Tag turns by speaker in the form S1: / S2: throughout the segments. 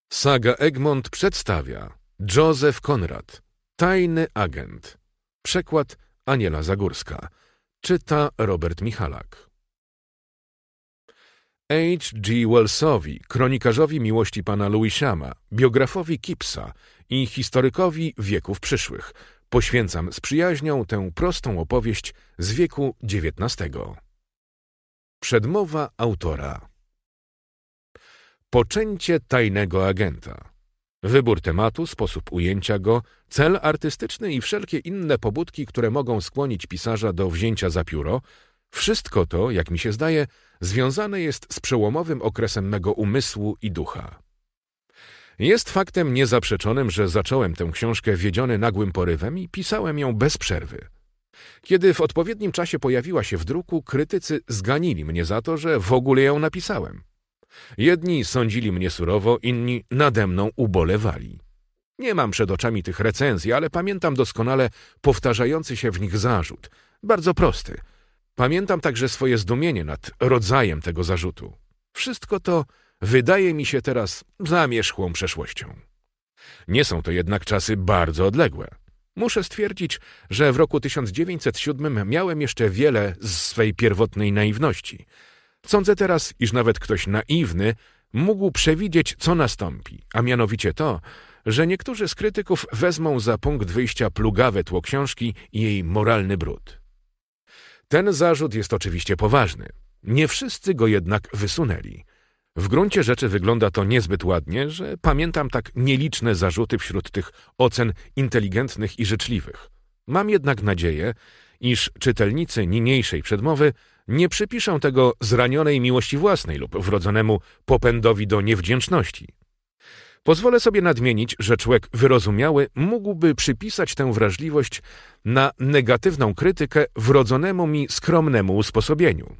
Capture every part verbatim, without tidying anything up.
S1: Saga Egmont przedstawia Józef Conrad, Tajny agent. Przekład Aniela Zagórska. Czyta Robert Michalak. H G Wellsowi, kronikarzowi miłości pana Lewishama, biografowi Kippsa i historykowi wieków przyszłych poświęcam z przyjaźnią tę prostą opowieść z wieku dziewiętnastego. Przedmowa autora. Poczęcie tajnego agenta. Wybór tematu, sposób ujęcia go, cel artystyczny i wszelkie inne pobudki, które mogą skłonić pisarza do wzięcia za pióro, wszystko to, jak mi się zdaje, związane jest z przełomowym okresem mego umysłu i ducha. Jest faktem niezaprzeczonym, że zacząłem tę książkę wiedziony nagłym porywem i pisałem ją bez przerwy. Kiedy w odpowiednim czasie pojawiła się w druku, krytycy zganili mnie za to, że w ogóle ją napisałem. Jedni sądzili mnie surowo, inni nade mną ubolewali. Nie mam przed oczami tych recenzji, ale pamiętam doskonale powtarzający się w nich zarzut. Bardzo prosty. Pamiętam także swoje zdumienie nad rodzajem tego zarzutu. Wszystko to wydaje mi się teraz zamierzchłą przeszłością. Nie są to jednak czasy bardzo odległe. Muszę stwierdzić, że w roku tysiąc dziewięćset siódmym miałem jeszcze wiele z swej pierwotnej naiwności. Sądzę teraz, iż nawet ktoś naiwny mógł przewidzieć, co nastąpi, a mianowicie to, że niektórzy z krytyków wezmą za punkt wyjścia plugawe tło książki i jej moralny brud. Ten zarzut jest oczywiście poważny. Nie wszyscy go jednak wysunęli. W gruncie rzeczy wygląda to niezbyt ładnie, że pamiętam tak nieliczne zarzuty wśród tych ocen inteligentnych i życzliwych. Mam jednak nadzieję, iż czytelnicy niniejszej przedmowy nie przypiszą tego zranionej miłości własnej lub wrodzonemu popędowi do niewdzięczności. Pozwolę sobie nadmienić, że człowiek wyrozumiały mógłby przypisać tę wrażliwość na negatywną krytykę wrodzonemu mi skromnemu usposobieniu.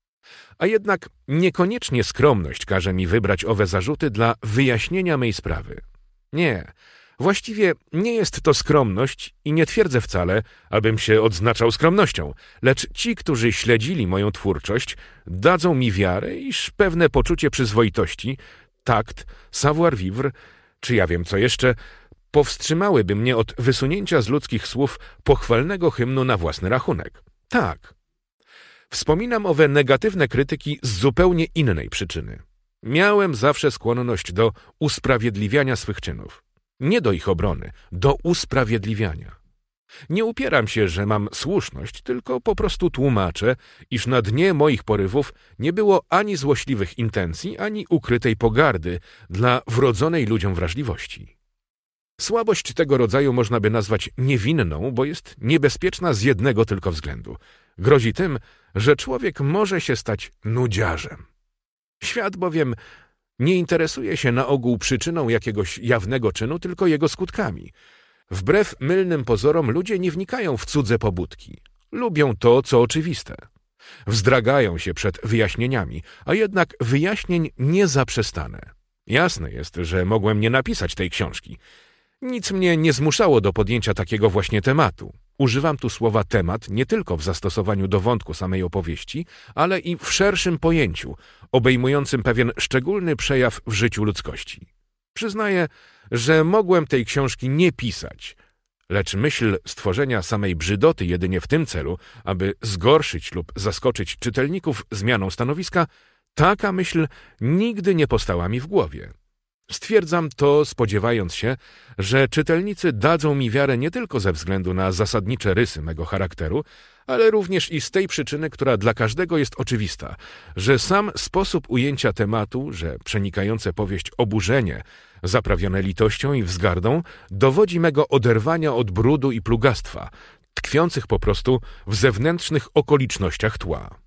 S1: A jednak niekoniecznie skromność każe mi wybrać owe zarzuty dla wyjaśnienia mej sprawy. Nie, właściwie nie jest to skromność i nie twierdzę wcale, abym się odznaczał skromnością, lecz ci, którzy śledzili moją twórczość, dadzą mi wiarę, iż pewne poczucie przyzwoitości, takt, savoir-vivre, czy ja wiem co jeszcze, powstrzymałyby mnie od wysunięcia z ludzkich słów pochwalnego hymnu na własny rachunek. Tak. Wspominam owe negatywne krytyki z zupełnie innej przyczyny. Miałem zawsze skłonność do usprawiedliwiania swych czynów. Nie do ich obrony, do usprawiedliwiania. Nie upieram się, że mam słuszność, tylko po prostu tłumaczę, iż na dnie moich porywów nie było ani złośliwych intencji, ani ukrytej pogardy dla wrodzonej ludziom wrażliwości. Słabość tego rodzaju można by nazwać niewinną, bo jest niebezpieczna z jednego tylko względu. Grozi tym, że człowiek może się stać nudziarzem. Świat bowiem nie interesuje się na ogół przyczyną jakiegoś jawnego czynu, tylko jego skutkami. Wbrew mylnym pozorom ludzie nie wnikają w cudze pobudki. Lubią to, co oczywiste. Wzdragają się przed wyjaśnieniami, a jednak wyjaśnień nie zaprzestanę. Jasne jest, że mogłem nie napisać tej książki. Nic mnie nie zmuszało do podjęcia takiego właśnie tematu. Używam tu słowa temat nie tylko w zastosowaniu do wątku samej opowieści, ale i w szerszym pojęciu, obejmującym pewien szczególny przejaw w życiu ludzkości. Przyznaję, że mogłem tej książki nie pisać, lecz myśl stworzenia samej brzydoty jedynie w tym celu, aby zgorszyć lub zaskoczyć czytelników zmianą stanowiska, taka myśl nigdy nie powstała mi w głowie. Stwierdzam to, spodziewając się, że czytelnicy dadzą mi wiarę nie tylko ze względu na zasadnicze rysy mego charakteru, ale również i z tej przyczyny, która dla każdego jest oczywista, że sam sposób ujęcia tematu, że przenikające powieść oburzenie, zaprawione litością i wzgardą, dowodzi mego oderwania od brudu i plugastwa, tkwiących po prostu w zewnętrznych okolicznościach tła.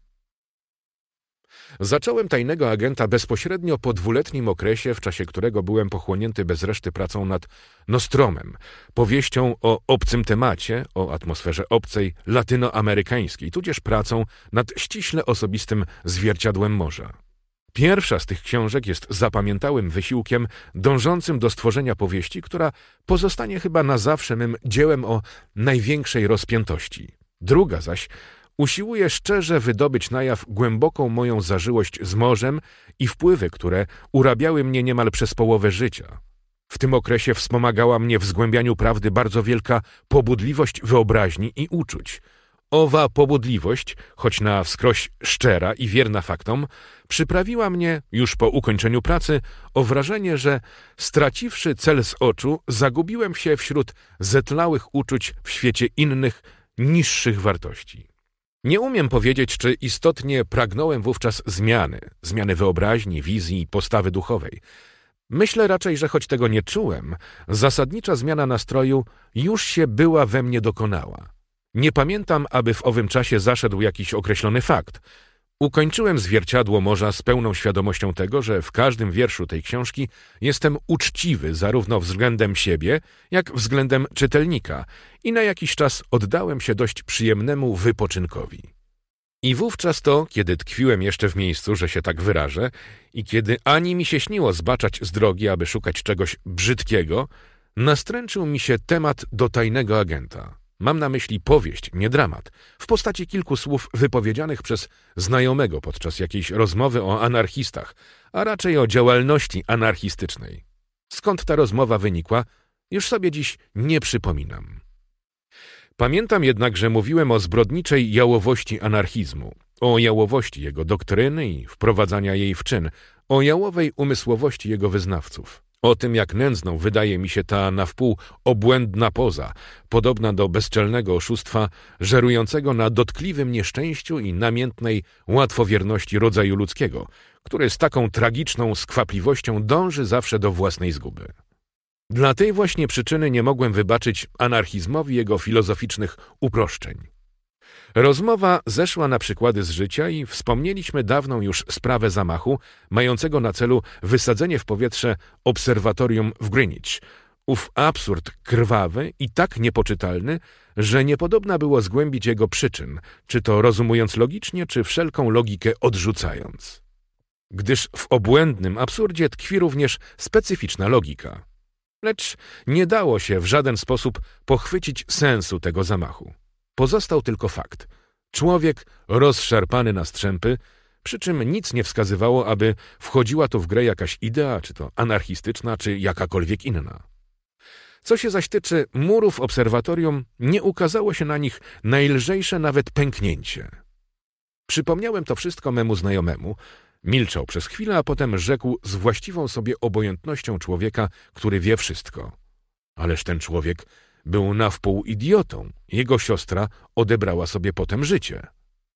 S1: Zacząłem Tajnego agenta bezpośrednio po dwuletnim okresie, w czasie którego byłem pochłonięty bez reszty pracą nad Nostromem, powieścią o obcym temacie, o atmosferze obcej, latynoamerykańskiej, tudzież pracą nad ściśle osobistym Zwierciadłem morza. Pierwsza z tych książek jest zapamiętałym wysiłkiem dążącym do stworzenia powieści, która pozostanie chyba na zawsze mym dziełem o największej rozpiętości. Druga zaś usiłuję szczerze wydobyć na jaw głęboką moją zażyłość z morzem i wpływy, które urabiały mnie niemal przez połowę życia. W tym okresie wspomagała mnie w zgłębianiu prawdy bardzo wielka pobudliwość wyobraźni i uczuć. Owa pobudliwość, choć na wskroś szczera i wierna faktom, przyprawiła mnie, już po ukończeniu pracy, o wrażenie, że straciwszy cel z oczu, zagubiłem się wśród zetlałych uczuć w świecie innych, niższych wartości. Nie umiem powiedzieć, czy istotnie pragnąłem wówczas zmiany, zmiany wyobraźni, wizji i postawy duchowej. Myślę raczej, że choć tego nie czułem, zasadnicza zmiana nastroju już się była we mnie dokonała. Nie pamiętam, aby w owym czasie zaszedł jakiś określony fakt. Ukończyłem Zwierciadło Morza z pełną świadomością tego, że w każdym wierszu tej książki jestem uczciwy zarówno względem siebie, jak względem czytelnika i na jakiś czas oddałem się dość przyjemnemu wypoczynkowi. I wówczas to, kiedy tkwiłem jeszcze w miejscu, że się tak wyrażę, i kiedy ani mi się śniło zbaczać z drogi, aby szukać czegoś brzydkiego, nastręczył mi się temat do tajnego agenta. Mam na myśli powieść, nie dramat, w postaci kilku słów wypowiedzianych przez znajomego podczas jakiejś rozmowy o anarchistach, a raczej o działalności anarchistycznej. Skąd ta rozmowa wynikła, już sobie dziś nie przypominam. Pamiętam jednak, że mówiłem o zbrodniczej jałowości anarchizmu, o jałowości jego doktryny i wprowadzania jej w czyn, o jałowej umysłowości jego wyznawców. O tym, jak nędzną wydaje mi się ta na wpół obłędna poza, podobna do bezczelnego oszustwa, żerującego na dotkliwym nieszczęściu i namiętnej łatwowierności rodzaju ludzkiego, który z taką tragiczną skwapliwością dąży zawsze do własnej zguby. Dla tej właśnie przyczyny nie mogłem wybaczyć anarchizmowi jego filozoficznych uproszczeń. Rozmowa zeszła na przykłady z życia i wspomnieliśmy dawną już sprawę zamachu, mającego na celu wysadzenie w powietrze obserwatorium w Greenwich. Ów absurd krwawy i tak niepoczytalny, że niepodobna było zgłębić jego przyczyn, czy to rozumując logicznie, czy wszelką logikę odrzucając. Gdyż w obłędnym absurdzie tkwi również specyficzna logika. Lecz nie dało się w żaden sposób pochwycić sensu tego zamachu. Pozostał tylko fakt. Człowiek rozszarpany na strzępy, przy czym nic nie wskazywało, aby wchodziła tu w grę jakaś idea, czy to anarchistyczna, czy jakakolwiek inna. Co się zaś tyczy murów obserwatorium, nie ukazało się na nich najlżejsze nawet pęknięcie. Przypomniałem to wszystko memu znajomemu, milczał przez chwilę, a potem rzekł z właściwą sobie obojętnością człowieka, który wie wszystko. Ależ ten człowiek był na wpół idiotą. Jego siostra odebrała sobie potem życie.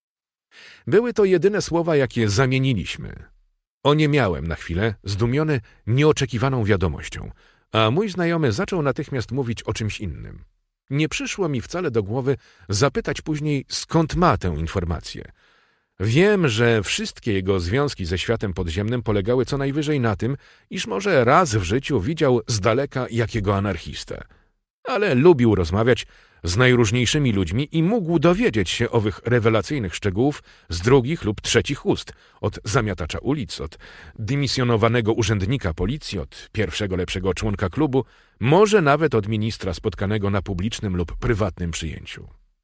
S1: Były to jedyne słowa, jakie zamieniliśmy. Oniemiałem na chwilę, zdumiony nieoczekiwaną wiadomością, a mój znajomy zaczął natychmiast mówić o czymś innym. Nie przyszło mi wcale do głowy zapytać później, skąd ma tę informację. Wiem, że wszystkie jego związki ze światem podziemnym polegały co najwyżej na tym, iż może raz w życiu widział z daleka jakiego anarchistę. Ale lubił rozmawiać z najróżniejszymi ludźmi i mógł dowiedzieć się owych rewelacyjnych szczegółów z drugich lub trzecich ust, od zamiatacza ulic, od dymisjonowanego urzędnika policji, od pierwszego lepszego członka klubu, może nawet od ministra spotkanego na publicznym lub prywatnym przyjęciu.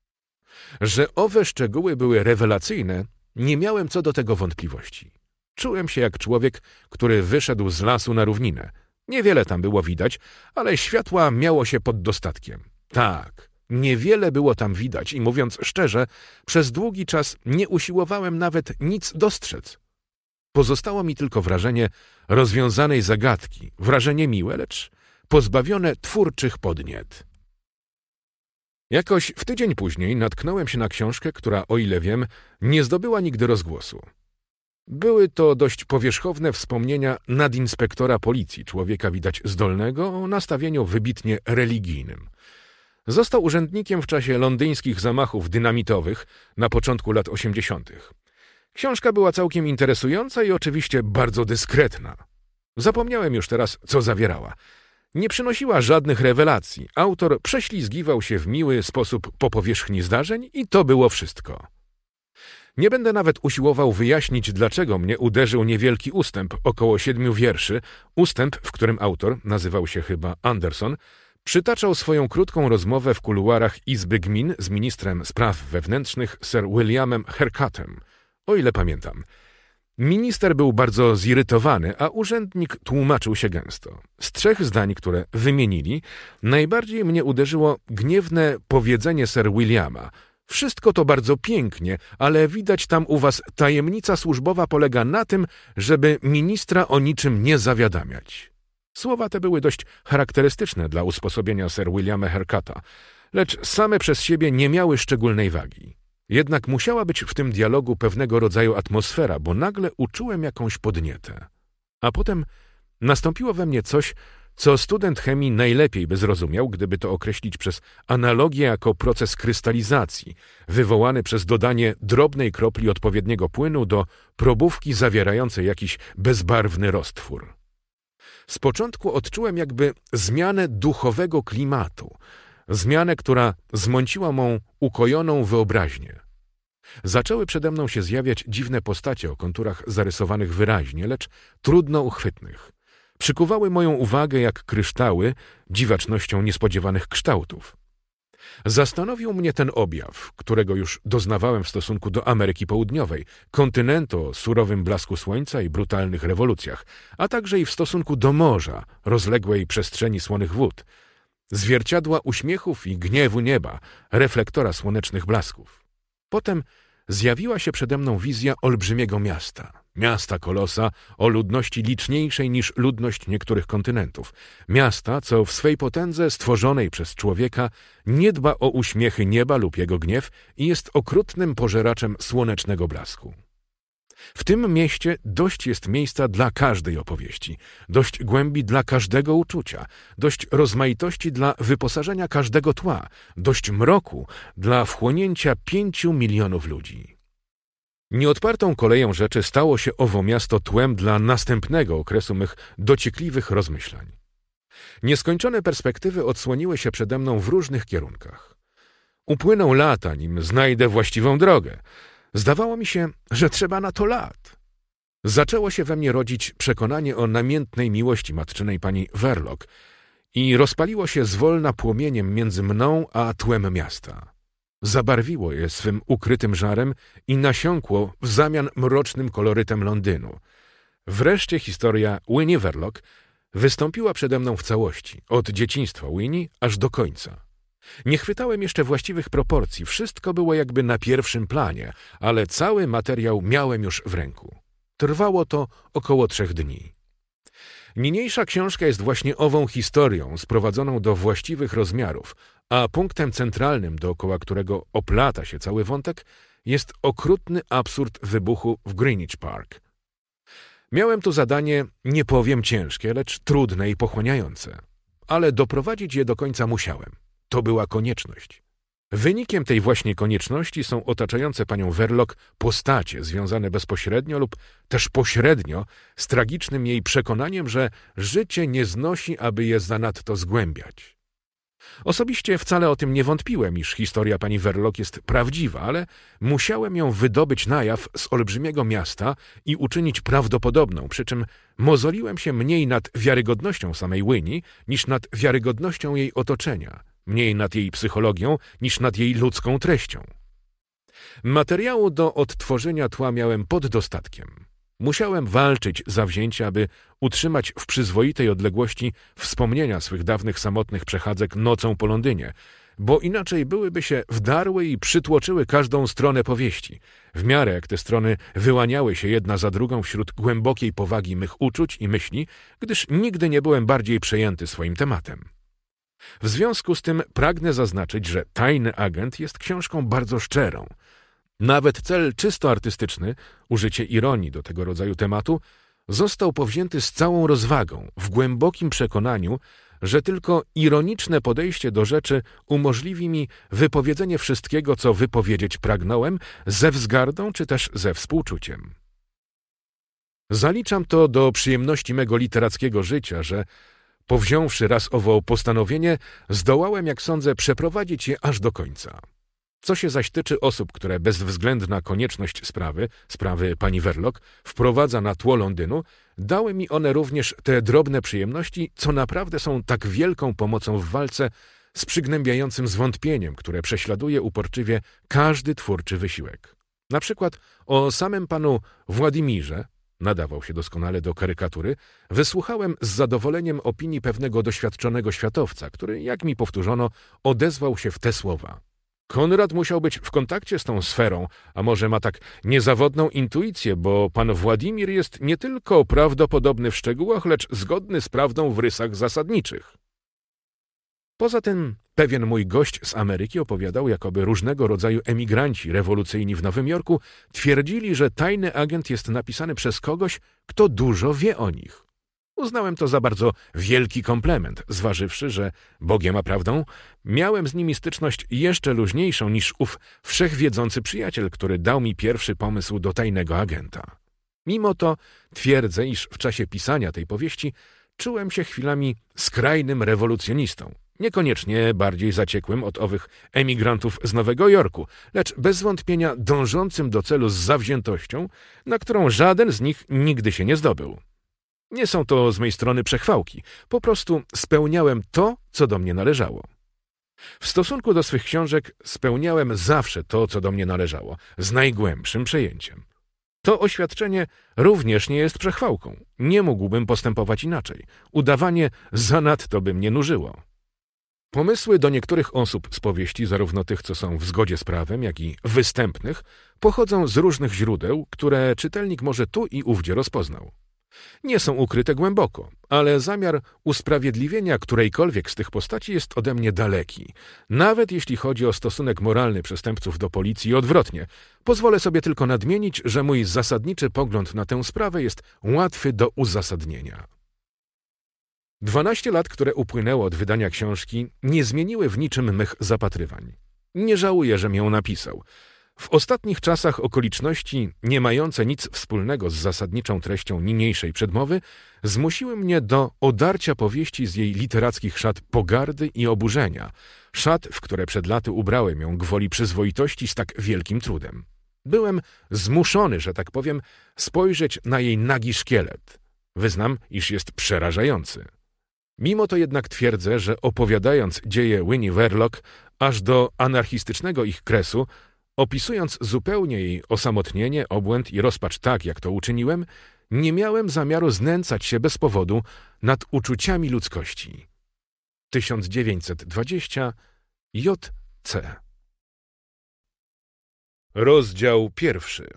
S1: Że owe szczegóły były rewelacyjne, nie miałem co do tego wątpliwości. Czułem się jak człowiek, który wyszedł z lasu na równinę. Niewiele tam było widać, ale światła miało się pod dostatkiem. Tak, niewiele było tam widać i mówiąc szczerze, przez długi czas nie usiłowałem nawet nic dostrzec. Pozostało mi tylko wrażenie rozwiązanej zagadki, wrażenie miłe, lecz pozbawione twórczych podniet. Jakoś w tydzień później natknąłem się na książkę, która, o ile wiem, nie zdobyła nigdy rozgłosu. Były to dość powierzchowne wspomnienia nadinspektora policji, człowieka widać zdolnego o nastawieniu wybitnie religijnym. Został urzędnikiem w czasie londyńskich zamachów dynamitowych na początku lat osiemdziesiątych. Książka była całkiem interesująca i oczywiście bardzo dyskretna. Zapomniałem już teraz, co zawierała. Nie przynosiła żadnych rewelacji. Autor prześlizgiwał się w miły sposób po powierzchni zdarzeń i to było wszystko. Nie będę nawet usiłował wyjaśnić, dlaczego mnie uderzył niewielki ustęp, około siedmiu wierszy, ustęp, w którym autor, nazywał się chyba Anderson, Przytaczał swoją krótką rozmowę w kuluarach Izby Gmin z ministrem spraw wewnętrznych Sir Williamem Hurcuttem, o ile pamiętam. Minister był bardzo zirytowany, a urzędnik tłumaczył się gęsto. Z trzech zdań, które wymienili, najbardziej mnie uderzyło gniewne powiedzenie Sir Williama. Wszystko to bardzo pięknie, ale widać tam u was tajemnica służbowa polega na tym, żeby ministra o niczym nie zawiadamiać. Słowa te były dość charakterystyczne dla usposobienia Sir Williama Hurcutta, lecz same przez siebie nie miały szczególnej wagi. Jednak musiała być w tym dialogu pewnego rodzaju atmosfera, bo nagle uczułem jakąś podnietę. A potem nastąpiło we mnie coś, co student chemii najlepiej by zrozumiał, gdyby to określić przez analogię jako proces krystalizacji, wywołany przez dodanie drobnej kropli odpowiedniego płynu do probówki zawierającej jakiś bezbarwny roztwór. Z początku odczułem jakby zmianę duchowego klimatu, zmianę, która zmąciła mą ukojoną wyobraźnię. Zaczęły przede mną się zjawiać dziwne postacie o konturach zarysowanych wyraźnie, lecz trudno uchwytnych. Przykuwały moją uwagę jak kryształy dziwacznością niespodziewanych kształtów. Zastanowił mnie ten objaw, którego już doznawałem w stosunku do Ameryki Południowej, kontynentu o surowym blasku słońca i brutalnych rewolucjach, a także i w stosunku do morza, rozległej przestrzeni słonych wód, zwierciadła uśmiechów i gniewu nieba, reflektora słonecznych blasków. Potem zjawiła się przede mną wizja olbrzymiego miasta. Miasta kolosa o ludności liczniejszej niż ludność niektórych kontynentów. Miasta, co w swej potędze stworzonej przez człowieka nie dba o uśmiechy nieba lub jego gniew i jest okrutnym pożeraczem słonecznego blasku. W tym mieście dość jest miejsca dla każdej opowieści, dość głębi dla każdego uczucia, dość rozmaitości dla wyposażenia każdego tła, dość mroku dla wchłonięcia pięciu milionów ludzi. Nieodpartą koleją rzeczy stało się owo miasto tłem dla następnego okresu mych dociekliwych rozmyślań. Nieskończone perspektywy odsłoniły się przede mną w różnych kierunkach. Upłyną lata, nim znajdę właściwą drogę. Zdawało mi się, że trzeba na to lat. Zaczęło się we mnie rodzić przekonanie o namiętnej miłości matczynej pani Verloc i rozpaliło się zwolna płomieniem między mną a tłem miasta. Zabarwiło je swym ukrytym żarem i nasiąkło w zamian mrocznym kolorytem Londynu. Wreszcie historia Winnie Verloc wystąpiła przede mną w całości, od dzieciństwa Winnie aż do końca. Nie chwytałem jeszcze właściwych proporcji, wszystko było jakby na pierwszym planie, ale cały materiał miałem już w ręku. Trwało to około trzech dni. Niniejsza książka jest właśnie ową historią sprowadzoną do właściwych rozmiarów, a punktem centralnym, dookoła którego oplata się cały wątek, jest okrutny absurd wybuchu w Greenwich Park. Miałem tu zadanie, nie powiem ciężkie, lecz trudne i pochłaniające, ale doprowadzić je do końca musiałem. To była konieczność. Wynikiem tej właśnie konieczności są otaczające panią Verloc postacie związane bezpośrednio lub też pośrednio z tragicznym jej przekonaniem, że życie nie znosi, aby je zanadto zgłębiać. Osobiście wcale o tym nie wątpiłem, iż historia pani Verloc jest prawdziwa, ale musiałem ją wydobyć na jaw z olbrzymiego miasta i uczynić prawdopodobną, przy czym mozoliłem się mniej nad wiarygodnością samej Winnie niż nad wiarygodnością jej otoczenia, mniej nad jej psychologią niż nad jej ludzką treścią. Materiału do odtworzenia tła miałem pod dostatkiem. Musiałem walczyć zawzięcie, aby utrzymać w przyzwoitej odległości wspomnienia swych dawnych samotnych przechadzek nocą po Londynie, bo inaczej byłyby się wdarły i przytłoczyły każdą stronę powieści, w miarę jak te strony wyłaniały się jedna za drugą wśród głębokiej powagi mych uczuć i myśli, gdyż nigdy nie byłem bardziej przejęty swoim tematem. W związku z tym pragnę zaznaczyć, że Tajny Agent jest książką bardzo szczerą. Nawet cel czysto artystyczny, użycie ironii do tego rodzaju tematu, został powzięty z całą rozwagą, w głębokim przekonaniu, że tylko ironiczne podejście do rzeczy umożliwi mi wypowiedzenie wszystkiego, co wypowiedzieć pragnąłem, ze wzgardą czy też ze współczuciem. Zaliczam to do przyjemności mego literackiego życia, że powziąwszy raz owo postanowienie, zdołałem, jak sądzę, przeprowadzić je aż do końca. Co się zaś tyczy osób, które bezwzględna konieczność sprawy, sprawy pani Verloc, wprowadza na tło Londynu, dały mi one również te drobne przyjemności, co naprawdę są tak wielką pomocą w walce z przygnębiającym zwątpieniem, które prześladuje uporczywie każdy twórczy wysiłek. Na przykład o samym panu Władimirze, nadawał się doskonale do karykatury, wysłuchałem z zadowoleniem opinii pewnego doświadczonego światowca, który, jak mi powtórzono, odezwał się w te słowa. Konrad musiał być w kontakcie z tą sferą, a może ma tak niezawodną intuicję, bo pan Władimir jest nie tylko prawdopodobny w szczegółach, lecz zgodny z prawdą w rysach zasadniczych. Poza tym pewien mój gość z Ameryki opowiadał, jakoby różnego rodzaju emigranci rewolucyjni w Nowym Jorku twierdzili, że tajny agent jest napisany przez kogoś, kto dużo wie o nich. Uznałem to za bardzo wielki komplement, zważywszy, że, Bogiem a prawdą, miałem z nimi styczność jeszcze luźniejszą niż ów wszechwiedzący przyjaciel, który dał mi pierwszy pomysł do tajnego agenta. Mimo to twierdzę, iż w czasie pisania tej powieści czułem się chwilami skrajnym rewolucjonistą, niekoniecznie bardziej zaciekłym od owych emigrantów z Nowego Jorku, lecz bez wątpienia dążącym do celu z zawziętością, na którą żaden z nich nigdy się nie zdobył. Nie są to z mej strony przechwałki, po prostu spełniałem to, co do mnie należało. W stosunku do swych książek spełniałem zawsze to, co do mnie należało, z najgłębszym przejęciem. To oświadczenie również nie jest przechwałką. Nie mógłbym postępować inaczej. Udawanie zanadto by mnie nużyło. Pomysły do niektórych osób z powieści, zarówno tych, co są w zgodzie z prawem, jak i występnych, pochodzą z różnych źródeł, które czytelnik może tu i ówdzie rozpoznał. Nie są ukryte głęboko, ale zamiar usprawiedliwienia którejkolwiek z tych postaci jest ode mnie daleki, nawet jeśli chodzi o stosunek moralny przestępców do policji i odwrotnie. Pozwolę sobie tylko nadmienić, że mój zasadniczy pogląd na tę sprawę jest łatwy do uzasadnienia. Dwanaście lat, które upłynęło od wydania książki, nie zmieniły w niczym mych zapatrywań. Nie żałuję, żem ją napisał. W ostatnich czasach okoliczności, nie mające nic wspólnego z zasadniczą treścią niniejszej przedmowy, zmusiły mnie do odarcia powieści z jej literackich szat pogardy i oburzenia, szat, w które przed laty ubrałem ją gwoli przyzwoitości z tak wielkim trudem. Byłem zmuszony, że tak powiem, spojrzeć na jej nagi szkielet. Wyznam, iż jest przerażający. Mimo to jednak twierdzę, że opowiadając dzieje Winnie Verloc aż do anarchistycznego ich kresu, opisując zupełnie jej osamotnienie, obłęd i rozpacz tak, jak to uczyniłem, nie miałem zamiaru znęcać się bez powodu nad uczuciami ludzkości. tysiąc dziewięćset dwadzieścia J C Rozdział pierwszy.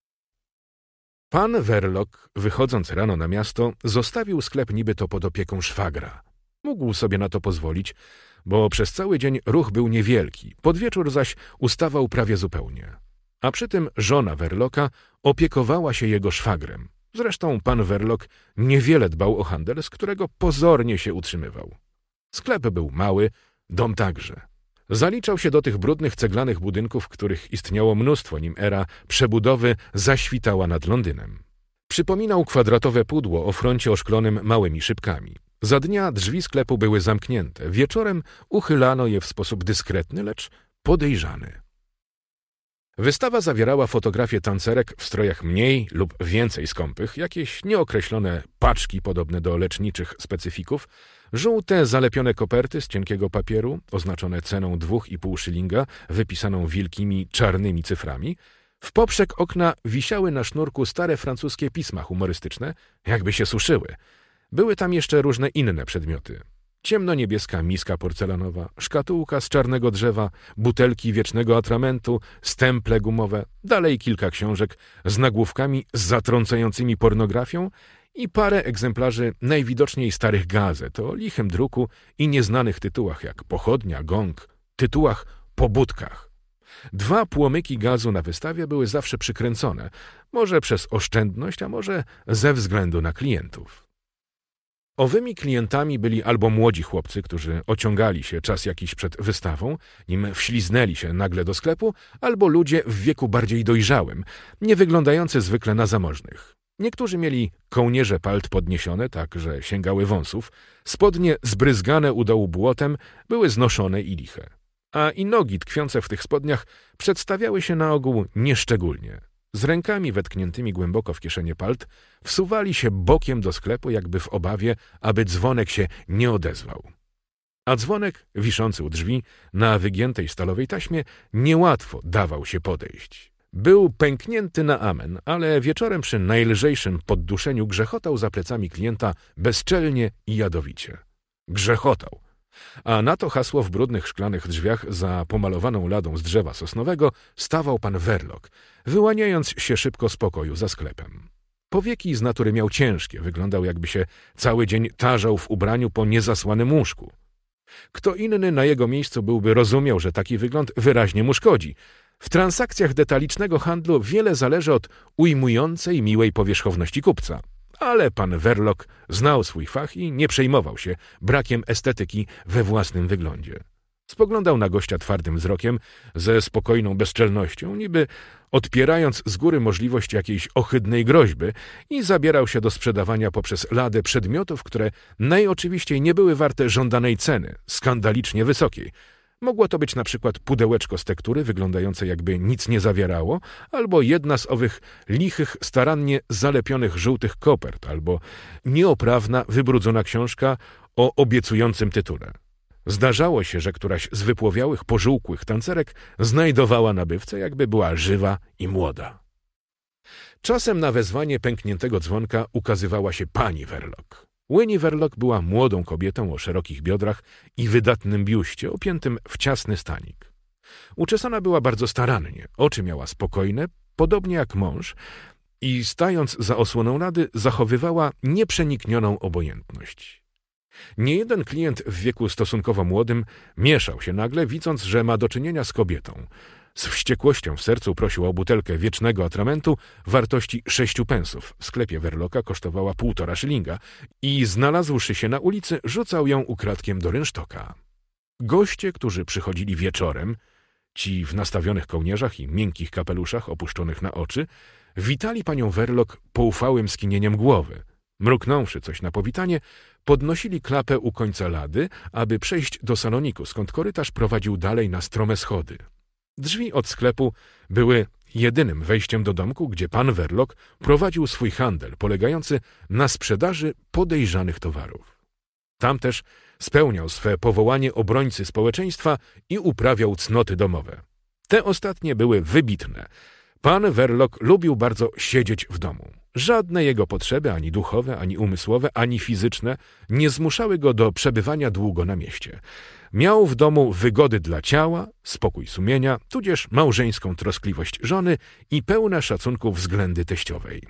S1: Pan Verloc, wychodząc rano na miasto, zostawił sklep niby to pod opieką szwagra. Mógł sobie na to pozwolić, bo przez cały dzień ruch był niewielki, pod wieczór zaś ustawał prawie zupełnie. A przy tym żona Verloca opiekowała się jego szwagrem. Zresztą pan Verloc niewiele dbał o handel, z którego pozornie się utrzymywał. Sklep był mały, dom także. Zaliczał się do tych brudnych ceglanych budynków, których istniało mnóstwo, nim era przebudowy zaświtała nad Londynem. Przypominał kwadratowe pudło o froncie oszklonym małymi szybkami. Za dnia drzwi sklepu były zamknięte, wieczorem uchylano je w sposób dyskretny, lecz podejrzany. Wystawa zawierała fotografie tancerek w strojach mniej lub więcej skąpych, jakieś nieokreślone paczki podobne do leczniczych specyfików, żółte zalepione koperty z cienkiego papieru, oznaczone ceną dwóch i pół szylinga, wypisaną wielkimi czarnymi cyframi. W poprzek okna wisiały na sznurku stare francuskie pisma humorystyczne, jakby się suszyły. Były tam jeszcze różne inne przedmioty. Ciemnoniebieska miska porcelanowa, szkatułka z czarnego drzewa, butelki wiecznego atramentu, stemple gumowe, dalej kilka książek z nagłówkami zatrącającymi pornografią i parę egzemplarzy najwidoczniej starych gazet o lichym druku i nieznanych tytułach jak Pochodnia, Gong, tytułach pobudkach. Dwa płomyki gazu na wystawie były zawsze przykręcone, może przez oszczędność, a może ze względu na klientów. Owymi klientami byli albo młodzi chłopcy, którzy ociągali się czas jakiś przed wystawą, nim wśliznęli się nagle do sklepu, albo ludzie w wieku bardziej dojrzałym, nie wyglądający zwykle na zamożnych. Niektórzy mieli kołnierze palt podniesione, tak że sięgały wąsów, spodnie zbryzgane u dołu błotem były znoszone i liche. a i nogi tkwiące w tych spodniach przedstawiały się na ogół nieszczególnie. Z rękami wetkniętymi głęboko w kieszenie palt wsuwali się bokiem do sklepu, jakby w obawie, aby dzwonek się nie odezwał. A dzwonek, wiszący u drzwi, na wygiętej stalowej taśmie, niełatwo dawał się podejść. Był pęknięty na amen, ale wieczorem przy najlżejszym podduszeniu grzechotał za plecami klienta bezczelnie i jadowicie. Grzechotał. A na to hasło w brudnych szklanych drzwiach za pomalowaną ladą z drzewa sosnowego stawał pan Verloc, wyłaniając się szybko z pokoju za sklepem. Powieki z natury miał ciężkie, wyglądał jakby się cały dzień tarzał w ubraniu po niezasłanym łóżku. Kto inny na jego miejscu byłby rozumiał, że taki wygląd wyraźnie mu szkodzi. W transakcjach detalicznego handlu wiele zależy od ujmującej miłej powierzchowności kupca. Ale pan Verloc znał swój fach i nie przejmował się brakiem estetyki we własnym wyglądzie. Spoglądał na gościa twardym wzrokiem, ze spokojną bezczelnością, niby odpierając z góry możliwość jakiejś ohydnej groźby i zabierał się do sprzedawania poprzez ladę przedmiotów, które najoczywiściej nie były warte żądanej ceny, skandalicznie wysokiej. Mogło to być na przykład pudełeczko z tektury wyglądające jakby nic nie zawierało, albo jedna z owych lichych, starannie zalepionych żółtych kopert, albo nieoprawna, wybrudzona książka o obiecującym tytule. Zdarzało się, że któraś z wypłowiałych, pożółkłych tancerek znajdowała nabywcę, jakby była żywa i młoda. Czasem na wezwanie pękniętego dzwonka ukazywała się pani Verloc. Winnie Verloc była młodą kobietą o szerokich biodrach i wydatnym biuście opiętym w ciasny stanik. Uczesana była bardzo starannie, oczy miała spokojne, podobnie jak mąż, i stając za osłoną lady zachowywała nieprzeniknioną obojętność. Niejeden klient w wieku stosunkowo młodym mieszał się nagle, widząc, że ma do czynienia z kobietą. Z wściekłością w sercu prosił o butelkę wiecznego atramentu wartości sześciu pensów. W sklepie Verloca kosztowała półtora szylinga i znalazłszy się na ulicy, rzucał ją ukradkiem do rynsztoka. Goście, którzy przychodzili wieczorem, ci w nastawionych kołnierzach i miękkich kapeluszach opuszczonych na oczy, witali panią Verloc poufałym skinieniem głowy. Mruknąwszy coś na powitanie, podnosili klapę u końca lady, aby przejść do saloniku, skąd korytarz prowadził dalej na strome schody. Drzwi od sklepu były jedynym wejściem do domku, gdzie pan Verloc prowadził swój handel, polegający na sprzedaży podejrzanych towarów. Tam też spełniał swe powołanie obrońcy społeczeństwa i uprawiał cnoty domowe. Te ostatnie były wybitne. Pan Verloc lubił bardzo siedzieć w domu. Żadne jego potrzeby, ani duchowe, ani umysłowe, ani fizyczne, nie zmuszały go do przebywania długo na mieście. Miał w domu wygody dla ciała, spokój sumienia, tudzież małżeńską troskliwość żony i pełne szacunku względy teściowej.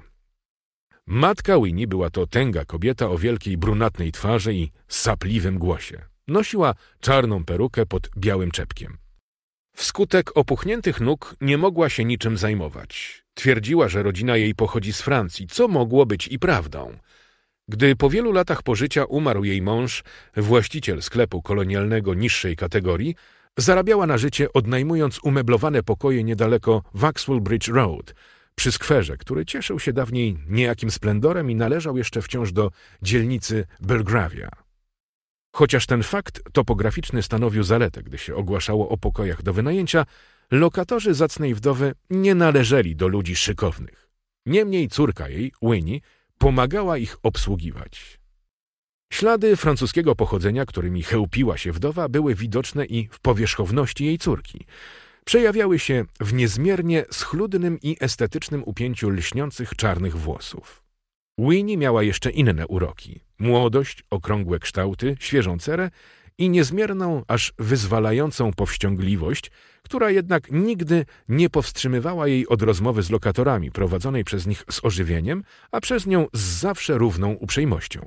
S1: Matka Winnie była to tęga kobieta o wielkiej brunatnej twarzy i sapliwym głosie. Nosiła czarną perukę pod białym czepkiem. Wskutek opuchniętych nóg nie mogła się niczym zajmować. Twierdziła, że rodzina jej pochodzi z Francji, co mogło być i prawdą. Gdy po wielu latach pożycia umarł jej mąż, właściciel sklepu kolonialnego niższej kategorii, zarabiała na życie odnajmując umeblowane pokoje niedaleko Vauxhall Bridge Road, przy skwerze, który cieszył się dawniej niejakim splendorem i należał jeszcze wciąż do dzielnicy Belgravia. Chociaż ten fakt topograficzny stanowił zaletę, gdy się ogłaszało o pokojach do wynajęcia, lokatorzy zacnej wdowy nie należeli do ludzi szykownych. Niemniej córka jej, Winnie, pomagała ich obsługiwać. Ślady francuskiego pochodzenia, którymi chełpiła się wdowa, były widoczne i w powierzchowności jej córki. Przejawiały się w niezmiernie schludnym i estetycznym upięciu lśniących czarnych włosów. Winnie miała jeszcze inne uroki. Młodość, okrągłe kształty, świeżą cerę i niezmierną, aż wyzwalającą powściągliwość, która jednak nigdy nie powstrzymywała jej od rozmowy z lokatorami prowadzonej przez nich z ożywieniem, a przez nią z zawsze równą uprzejmością.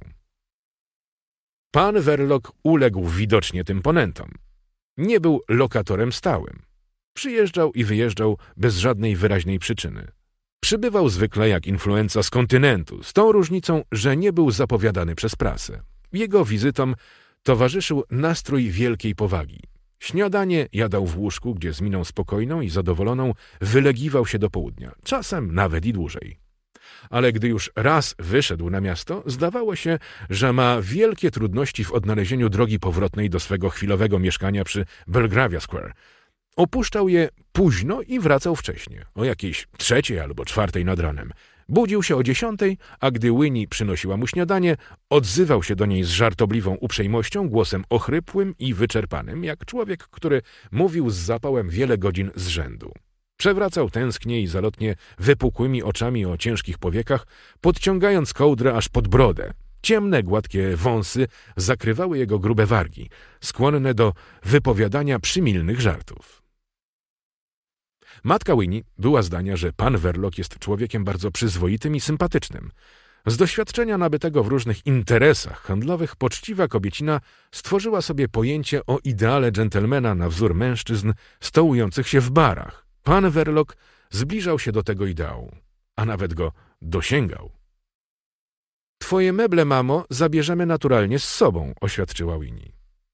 S1: Pan Verloc uległ widocznie tym ponętom. Nie był lokatorem stałym. Przyjeżdżał i wyjeżdżał bez żadnej wyraźnej przyczyny. Przybywał zwykle jak influenza z kontynentu, z tą różnicą, że nie był zapowiadany przez prasę. Jego wizytom towarzyszył nastrój wielkiej powagi. Śniadanie jadał w łóżku, gdzie z miną spokojną i zadowoloną wylegiwał się do południa, czasem nawet i dłużej. ale gdy już raz wyszedł na miasto, zdawało się, że ma wielkie trudności w odnalezieniu drogi powrotnej do swego chwilowego mieszkania przy Belgravia Square. Opuszczał je późno i wracał wcześnie, o jakiejś trzeciej albo czwartej nad ranem. Budził się o dziesiątej, a gdy Winnie przynosiła mu śniadanie, odzywał się do niej z żartobliwą uprzejmością, głosem ochrypłym i wyczerpanym, jak człowiek, który mówił z zapałem wiele godzin z rzędu. Przewracał tęsknie i zalotnie wypukłymi oczami o ciężkich powiekach, podciągając kołdrę aż pod brodę. Ciemne, gładkie wąsy zakrywały jego grube wargi, skłonne do wypowiadania przymilnych żartów. Matka Winnie była zdania, że pan Verloc jest człowiekiem bardzo przyzwoitym i sympatycznym. Z doświadczenia nabytego w różnych interesach handlowych poczciwa kobiecina stworzyła sobie pojęcie o ideale dżentelmena na wzór mężczyzn stołujących się w barach. Pan Verloc zbliżał się do tego ideału, a nawet go dosięgał. Twoje meble, mamo, zabierzemy naturalnie z sobą, oświadczyła Winnie.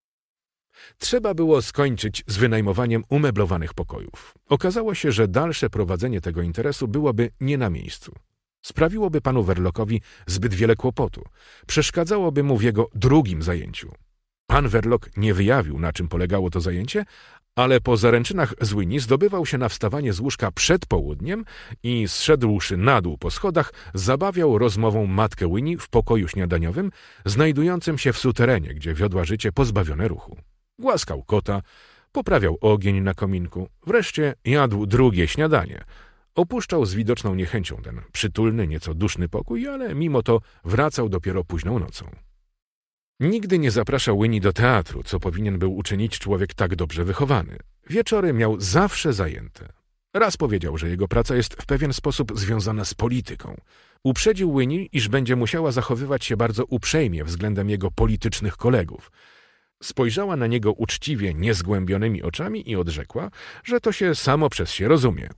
S1: Trzeba było skończyć z wynajmowaniem umeblowanych pokojów. Okazało się, że dalsze prowadzenie tego interesu byłoby nie na miejscu. Sprawiłoby panu Verlocowi zbyt wiele kłopotu. Przeszkadzałoby mu w jego drugim zajęciu. Pan Verloc nie wyjawił, na czym polegało to zajęcie, ale po zaręczynach z Winnie zdobywał się na wstawanie z łóżka przed południem i zszedłszy na dół po schodach, zabawiał rozmową matkę Winnie w pokoju śniadaniowym, znajdującym się w suterenie, gdzie wiodła życie pozbawione ruchu. Głaskał kota, poprawiał ogień na kominku, wreszcie jadł drugie śniadanie. Opuszczał z widoczną niechęcią ten przytulny, nieco duszny pokój, ale mimo to wracał dopiero późną nocą. Nigdy nie zapraszał Winnie do teatru, co powinien był uczynić człowiek tak dobrze wychowany. Wieczory miał zawsze zajęte. Raz powiedział, że jego praca jest w pewien sposób związana z polityką. Uprzedził Winnie, iż będzie musiała zachowywać się bardzo uprzejmie względem jego politycznych kolegów. Spojrzała na niego uczciwie, niezgłębionymi oczami i odrzekła, że to się samo przez się rozumie.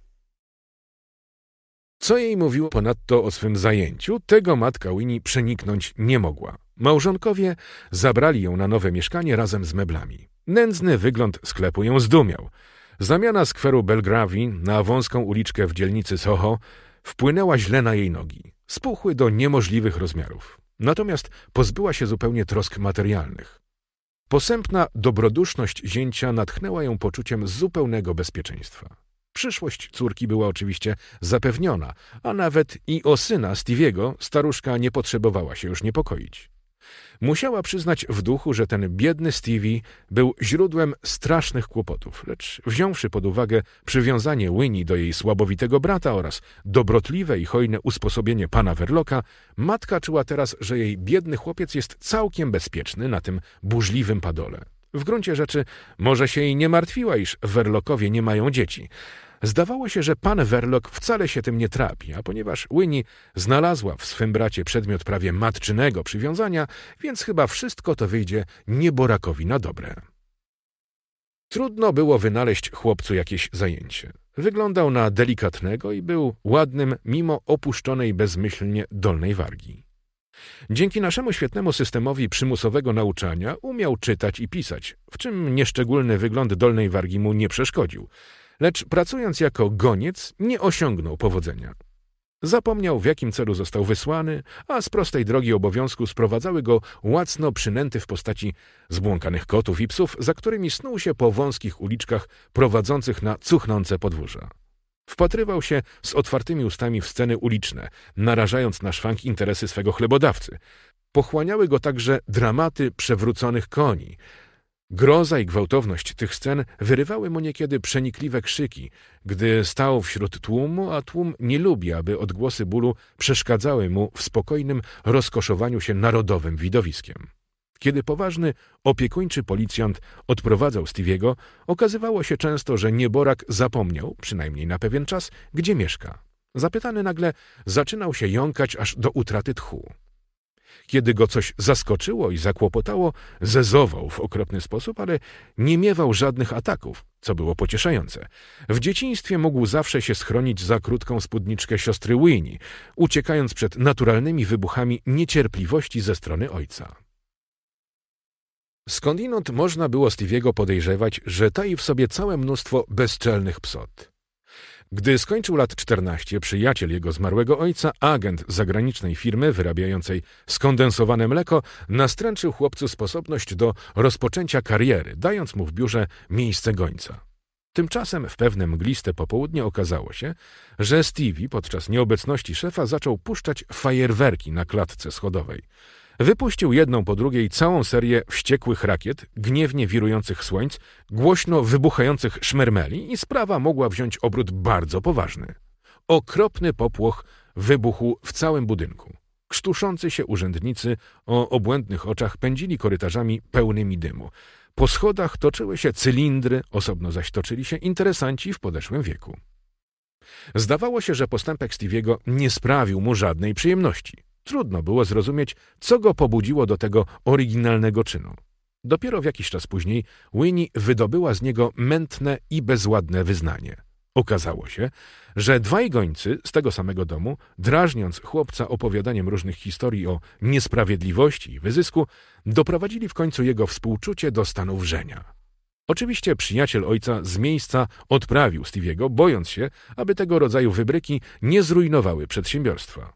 S1: Co jej mówiło ponadto o swym zajęciu, tego matka Winnie przeniknąć nie mogła. Małżonkowie zabrali ją na nowe mieszkanie razem z meblami. Nędzny wygląd sklepu ją zdumiał. Zamiana skweru Belgravii na wąską uliczkę w dzielnicy Soho wpłynęła źle na jej nogi. Spuchły do niemożliwych rozmiarów. Natomiast pozbyła się zupełnie trosk materialnych. Posępna dobroduszność zięcia natchnęła ją poczuciem zupełnego bezpieczeństwa. Przyszłość córki była oczywiście zapewniona, a nawet i o syna Stevie'ego staruszka nie potrzebowała się już niepokoić. Musiała przyznać w duchu, że ten biedny Stevie był źródłem strasznych kłopotów, lecz wziąwszy pod uwagę przywiązanie Winnie do jej słabowitego brata oraz dobrotliwe i hojne usposobienie pana Verloca, matka czuła teraz, że jej biedny chłopiec jest całkiem bezpieczny na tym burzliwym padole. W gruncie rzeczy może się jej nie martwiła, iż Verlocowie nie mają dzieci. Zdawało się, że pan Verloc wcale się tym nie trapi, a ponieważ Winnie znalazła w swym bracie przedmiot prawie matczynego przywiązania, więc chyba wszystko to wyjdzie nieborakowi na dobre. Trudno było wynaleźć chłopcu jakieś zajęcie. Wyglądał na delikatnego i był ładnym mimo opuszczonej bezmyślnie dolnej wargi. Dzięki naszemu świetnemu systemowi przymusowego nauczania umiał czytać i pisać, w czym nieszczególny wygląd dolnej wargi mu nie przeszkodził, lecz pracując jako goniec nie osiągnął powodzenia. Zapomniał, w jakim celu został wysłany, a z prostej drogi obowiązku sprowadzały go łacno przynęty w postaci zbłąkanych kotów i psów, za którymi snuł się po wąskich uliczkach prowadzących na cuchnące podwórza. Wpatrywał się z otwartymi ustami w sceny uliczne, narażając na szwank interesy swego chlebodawcy. Pochłaniały go także dramaty przewróconych koni. Groza i gwałtowność tych scen wyrywały mu niekiedy przenikliwe krzyki, gdy stał wśród tłumu, a tłum nie lubi, aby odgłosy bólu przeszkadzały mu w spokojnym rozkoszowaniu się narodowym widowiskiem. Kiedy poważny, opiekuńczy policjant odprowadzał Stevie'ego, okazywało się często, że nieborak zapomniał, przynajmniej na pewien czas, gdzie mieszka. Zapytany nagle zaczynał się jąkać aż do utraty tchu. Kiedy go coś zaskoczyło i zakłopotało, zezował w okropny sposób, ale nie miewał żadnych ataków, co było pocieszające. W dzieciństwie mógł zawsze się schronić za krótką spódniczkę siostry Winnie, uciekając przed naturalnymi wybuchami niecierpliwości ze strony ojca. Skądinąd można było Stevie'ego podejrzewać, że tai w sobie całe mnóstwo bezczelnych psot. Gdy skończył lat czternaście, przyjaciel jego zmarłego ojca, agent zagranicznej firmy wyrabiającej skondensowane mleko, nastręczył chłopcu sposobność do rozpoczęcia kariery, dając mu w biurze miejsce gońca. Tymczasem w pewne mgliste popołudnie okazało się, że Stevie podczas nieobecności szefa zaczął puszczać fajerwerki na klatce schodowej. Wypuścił jedną po drugiej całą serię wściekłych rakiet, gniewnie wirujących słońc, głośno wybuchających szmermeli i sprawa mogła wziąć obrót bardzo poważny. Okropny popłoch wybuchł w całym budynku. Krztuszący się urzędnicy o obłędnych oczach pędzili korytarzami pełnymi dymu. Po schodach toczyły się cylindry, osobno zaś toczyli się interesanci w podeszłym wieku. Zdawało się, że postępek Stevie'ego nie sprawił mu żadnej przyjemności. Trudno było zrozumieć, co go pobudziło do tego oryginalnego czynu. Dopiero w jakiś czas później Winnie wydobyła z niego mętne i bezładne wyznanie. Okazało się, że dwaj gońcy z tego samego domu, drażniąc chłopca opowiadaniem różnych historii o niesprawiedliwości i wyzysku, doprowadzili w końcu jego współczucie do stanu wrzenia. Oczywiście przyjaciel ojca z miejsca odprawił Stevie'ego, bojąc się, aby tego rodzaju wybryki nie zrujnowały przedsiębiorstwa.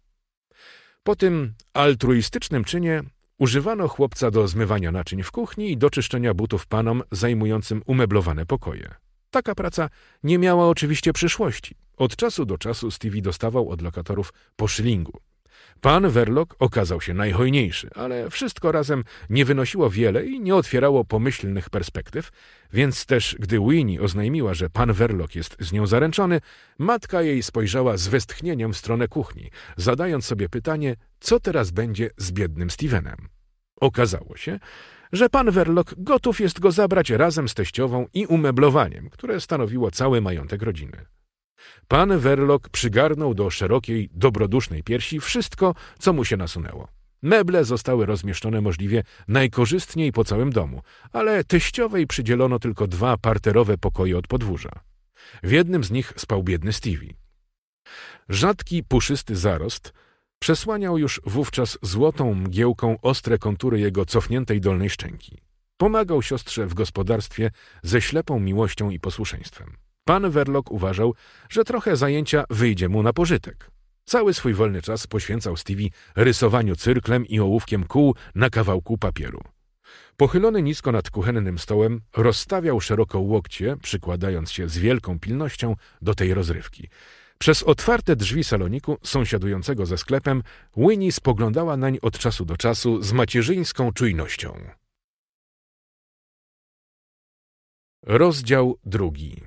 S1: Po tym altruistycznym czynie używano chłopca do zmywania naczyń w kuchni i do czyszczenia butów panom zajmującym umeblowane pokoje. Taka praca nie miała oczywiście przyszłości. Od czasu do czasu Stevie dostawał od lokatorów po szylingu. Pan Verloc okazał się najhojniejszy, ale wszystko razem nie wynosiło wiele i nie otwierało pomyślnych perspektyw, więc też gdy Winnie oznajmiła, że pan Verloc jest z nią zaręczony, matka jej spojrzała z westchnieniem w stronę kuchni, zadając sobie pytanie, co teraz będzie z biednym Stevenem. Okazało się, że pan Verloc gotów jest go zabrać razem z teściową i umeblowaniem, które stanowiło cały majątek rodziny. Pan Verloc przygarnął do szerokiej, dobrodusznej piersi wszystko, co mu się nasunęło. Meble zostały rozmieszczone możliwie najkorzystniej po całym domu, ale teściowej przydzielono tylko dwa parterowe pokoje od podwórza. W jednym z nich spał biedny Stevie. Rzadki, puszysty zarost przesłaniał już wówczas złotą mgiełką ostre kontury jego cofniętej dolnej szczęki. Pomagał siostrze w gospodarstwie ze ślepą miłością i posłuszeństwem. Pan Verloc uważał, że trochę zajęcia wyjdzie mu na pożytek. Cały swój wolny czas poświęcał Stevie rysowaniu cyrklem i ołówkiem kół na kawałku papieru. Pochylony nisko nad kuchennym stołem, rozstawiał szeroko łokcie, przykładając się z wielką pilnością do tej rozrywki. Przez otwarte drzwi saloniku sąsiadującego ze sklepem Winnie spoglądała nań od czasu do czasu z macierzyńską czujnością. Rozdział drugi.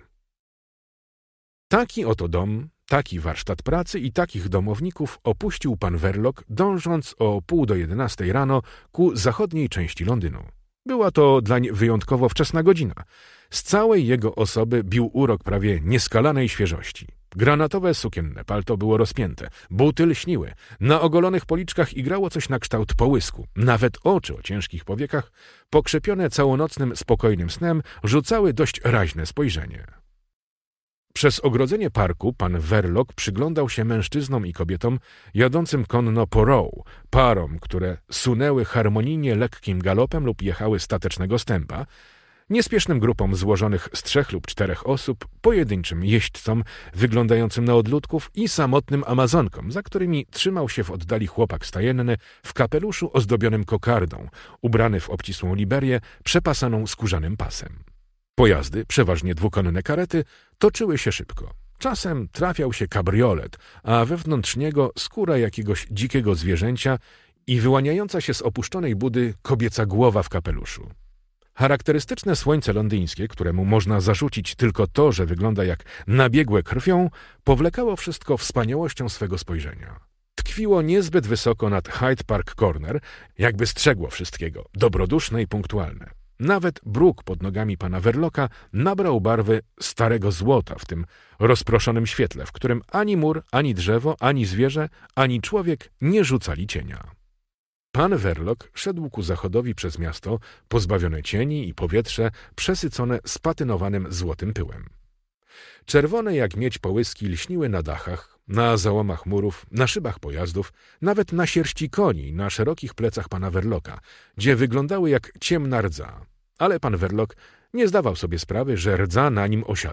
S1: Taki oto dom, taki warsztat pracy i takich domowników opuścił pan Verloc, dążąc o pół do jedenastej rano ku zachodniej części Londynu. Była to dlań wyjątkowo wczesna godzina. Z całej jego osoby bił urok prawie nieskalanej świeżości. Granatowe sukienne palto było rozpięte, buty lśniły, na ogolonych policzkach igrało coś na kształt połysku. Nawet oczy o ciężkich powiekach, pokrzepione całonocnym, spokojnym snem, rzucały dość raźne spojrzenie. Przez ogrodzenie parku pan Verloc przyglądał się mężczyznom i kobietom jadącym konno po row, parom, które sunęły harmonijnie lekkim galopem lub jechały statecznego stępa, niespiesznym grupom złożonych z trzech lub czterech osób, pojedynczym jeźdźcom wyglądającym na odludków i samotnym amazonkom, za którymi trzymał się w oddali chłopak stajenny w kapeluszu ozdobionym kokardą, ubrany w obcisłą liberię przepasaną skórzanym pasem. Pojazdy, przeważnie dwukonne karety, toczyły się szybko. Czasem trafiał się kabriolet, a wewnątrz niego skóra jakiegoś dzikiego zwierzęcia i wyłaniająca się z opuszczonej budy kobieca głowa w kapeluszu. Charakterystyczne słońce londyńskie, któremu można zarzucić tylko to, że wygląda jak nabiegłe krwią, powlekało wszystko wspaniałością swego spojrzenia. Tkwiło niezbyt wysoko nad Hyde Park Corner, jakby strzegło wszystkiego, dobroduszne i punktualne. Nawet bruk pod nogami pana Verloca nabrał barwy starego złota w tym rozproszonym świetle, w którym ani mur, ani drzewo, ani zwierzę, ani człowiek nie rzucali cienia. Pan Verloc szedł ku zachodowi przez miasto, pozbawione cieni i powietrze przesycone spatynowanym złotym pyłem. Czerwone jak miedź połyski lśniły na dachach, na załomach murów, na szybach pojazdów, nawet na sierści koni, na szerokich plecach pana Verloca, gdzie wyglądały jak ciemna rdza. Ale pan Verloc nie zdawał sobie sprawy, że rdza na nim osiada.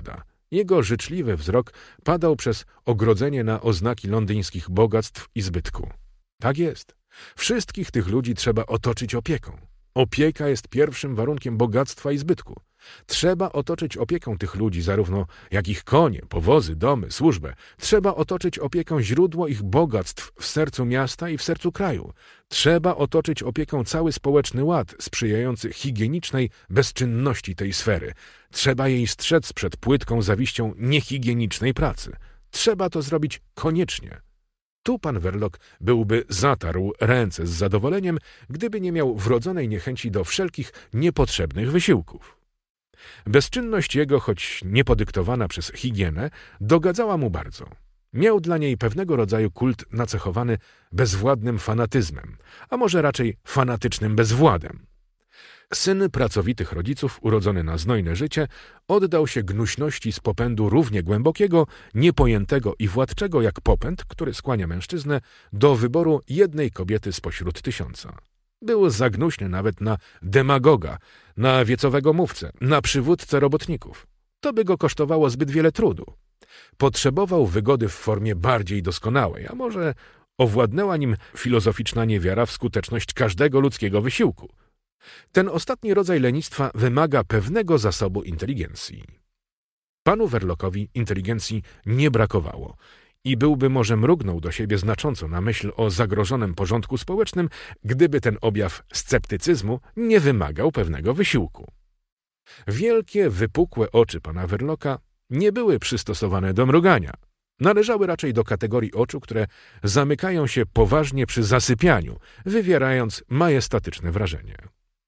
S1: Jego życzliwy wzrok padał przez ogrodzenie na oznaki londyńskich bogactw i zbytku. Tak jest. Wszystkich tych ludzi trzeba otoczyć opieką. Opieka jest pierwszym warunkiem bogactwa i zbytku. Trzeba otoczyć opieką tych ludzi, zarówno jak ich konie, powozy, domy, służbę. Trzeba otoczyć opieką źródło ich bogactw w sercu miasta i w sercu kraju. Trzeba otoczyć opieką cały społeczny ład sprzyjający higienicznej bezczynności tej sfery. Trzeba jej strzec przed płytką zawiścią niehigienicznej pracy. Trzeba to zrobić koniecznie. Tu pan Verloc byłby zatarł ręce z zadowoleniem, gdyby nie miał wrodzonej niechęci do wszelkich niepotrzebnych wysiłków. Bezczynność jego, choć niepodyktowana przez higienę, dogadzała mu bardzo. Miał dla niej pewnego rodzaju kult nacechowany bezwładnym fanatyzmem, a może raczej fanatycznym bezwładem. Syn pracowitych rodziców, urodzony na znojne życie, oddał się gnuśności z popędu równie głębokiego, niepojętego i władczego jak popęd, który skłania mężczyznę do wyboru jednej kobiety spośród tysiąca. Był zagnuśny nawet na demagoga, na wiecowego mówcę, na przywódcę robotników. To by go kosztowało zbyt wiele trudu. Potrzebował wygody w formie bardziej doskonałej, a może owładnęła nim filozoficzna niewiara w skuteczność każdego ludzkiego wysiłku. Ten ostatni rodzaj lenistwa wymaga pewnego zasobu inteligencji. Panu Verlocowi inteligencji nie brakowało i byłby może mrugnął do siebie znacząco na myśl o zagrożonym porządku społecznym, gdyby ten objaw sceptycyzmu nie wymagał pewnego wysiłku. Wielkie, wypukłe oczy pana Verloca nie były przystosowane do mrugania. Należały raczej do kategorii oczu, które zamykają się poważnie przy zasypianiu, wywierając majestatyczne wrażenie.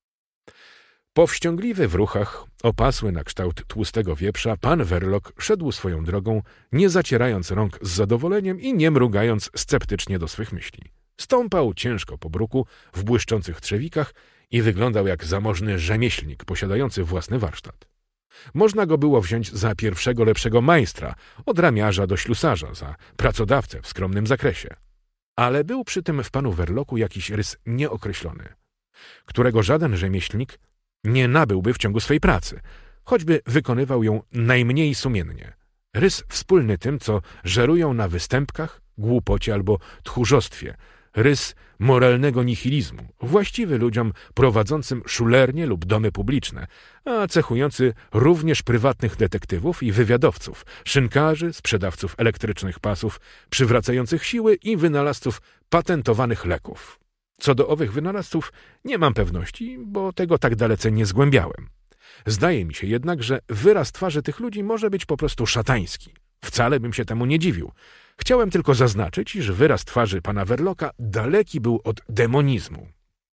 S1: Powściągliwy w ruchach, opasły na kształt tłustego wieprza, pan Verloc szedł swoją drogą, nie zacierając rąk z zadowoleniem i nie mrugając sceptycznie do swych myśli. Stąpał ciężko po bruku, w błyszczących trzewikach i wyglądał jak zamożny rzemieślnik posiadający własny warsztat. Można go było wziąć za pierwszego lepszego majstra, od ramiarza do ślusarza, za pracodawcę w skromnym zakresie. Ale był przy tym w panu Verlocu jakiś rys nieokreślony, którego żaden rzemieślnik nie nabyłby w ciągu swej pracy, choćby wykonywał ją najmniej sumiennie. Rys wspólny tym, co żerują na występkach, głupocie albo tchórzostwie. Rys moralnego nihilizmu, właściwy ludziom prowadzącym szulernie lub domy publiczne, a cechujący również prywatnych detektywów i wywiadowców, szynkarzy, sprzedawców elektrycznych pasów, przywracających siły i wynalazców patentowanych leków. Co do owych wynalazców nie mam pewności, bo tego tak dalece nie zgłębiałem. Zdaje mi się jednak, że wyraz twarzy tych ludzi może być po prostu szatański. Wcale bym się temu nie dziwił. Chciałem tylko zaznaczyć, iż wyraz twarzy pana Verloca daleki był od demonizmu.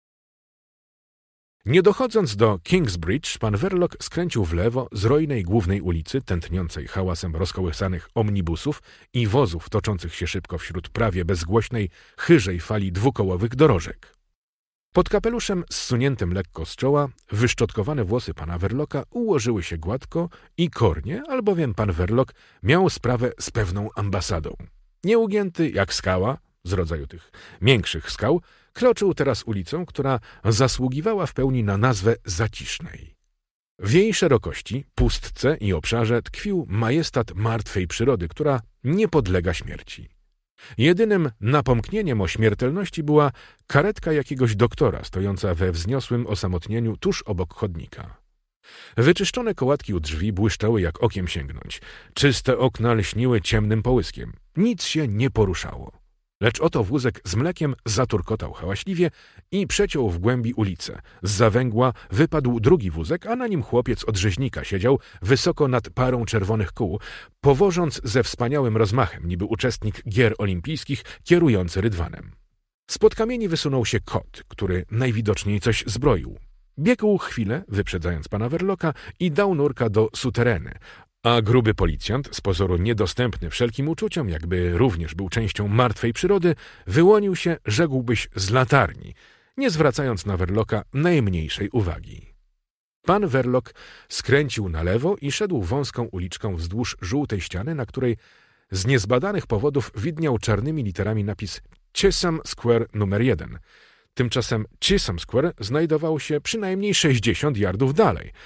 S1: Nie dochodząc do Kingsbridge, pan Verloc skręcił w lewo z rojnej głównej ulicy, tętniącej hałasem rozkołysanych omnibusów i wozów toczących się szybko wśród prawie bezgłośnej, chyżej fali dwukołowych dorożek. Pod kapeluszem zsuniętym lekko z czoła wyszczotkowane włosy pana Verloca ułożyły się gładko i kornie, albowiem pan Verloc miał sprawę z pewną ambasadą. Nieugięty jak skała, z rodzaju tych miększych skał, kroczył teraz ulicą, która zasługiwała w pełni na nazwę Zacisznej. W jej szerokości, pustce i obszarze tkwił majestat martwej przyrody, która nie podlega śmierci. Jedynym napomknieniem o śmiertelności była karetka jakiegoś doktora stojąca we wzniosłym osamotnieniu tuż obok chodnika. Wyczyszczone kołatki u drzwi błyszczały jak okiem sięgnąć. Czyste okna lśniły ciemnym połyskiem. Nic się nie poruszało. Lecz oto wózek z mlekiem zaturkotał hałaśliwie i przeciął w głębi ulicę. Zza węgła wypadł drugi wózek, a na nim chłopiec od rzeźnika siedział wysoko nad parą czerwonych kół, powożąc ze wspaniałym rozmachem, niby uczestnik gier olimpijskich, kierujący rydwanem. Spod kamieni wysunął się kot, który najwidoczniej coś zbroił. Biegł chwilę, wyprzedzając pana Verloca, i dał nurka do sutereny, a gruby policjant, z pozoru niedostępny wszelkim uczuciom, jakby również był częścią martwej przyrody, wyłonił się, rzekłbyś, z latarni, nie zwracając na Verloca najmniejszej uwagi. Pan Verloc skręcił na lewo i szedł wąską uliczką wzdłuż żółtej ściany, na której z niezbadanych powodów widniał czarnymi literami napis Chisholm Square numer jeden. Tymczasem Chisholm Square znajdował się przynajmniej sześćdziesiąt yardów dalej.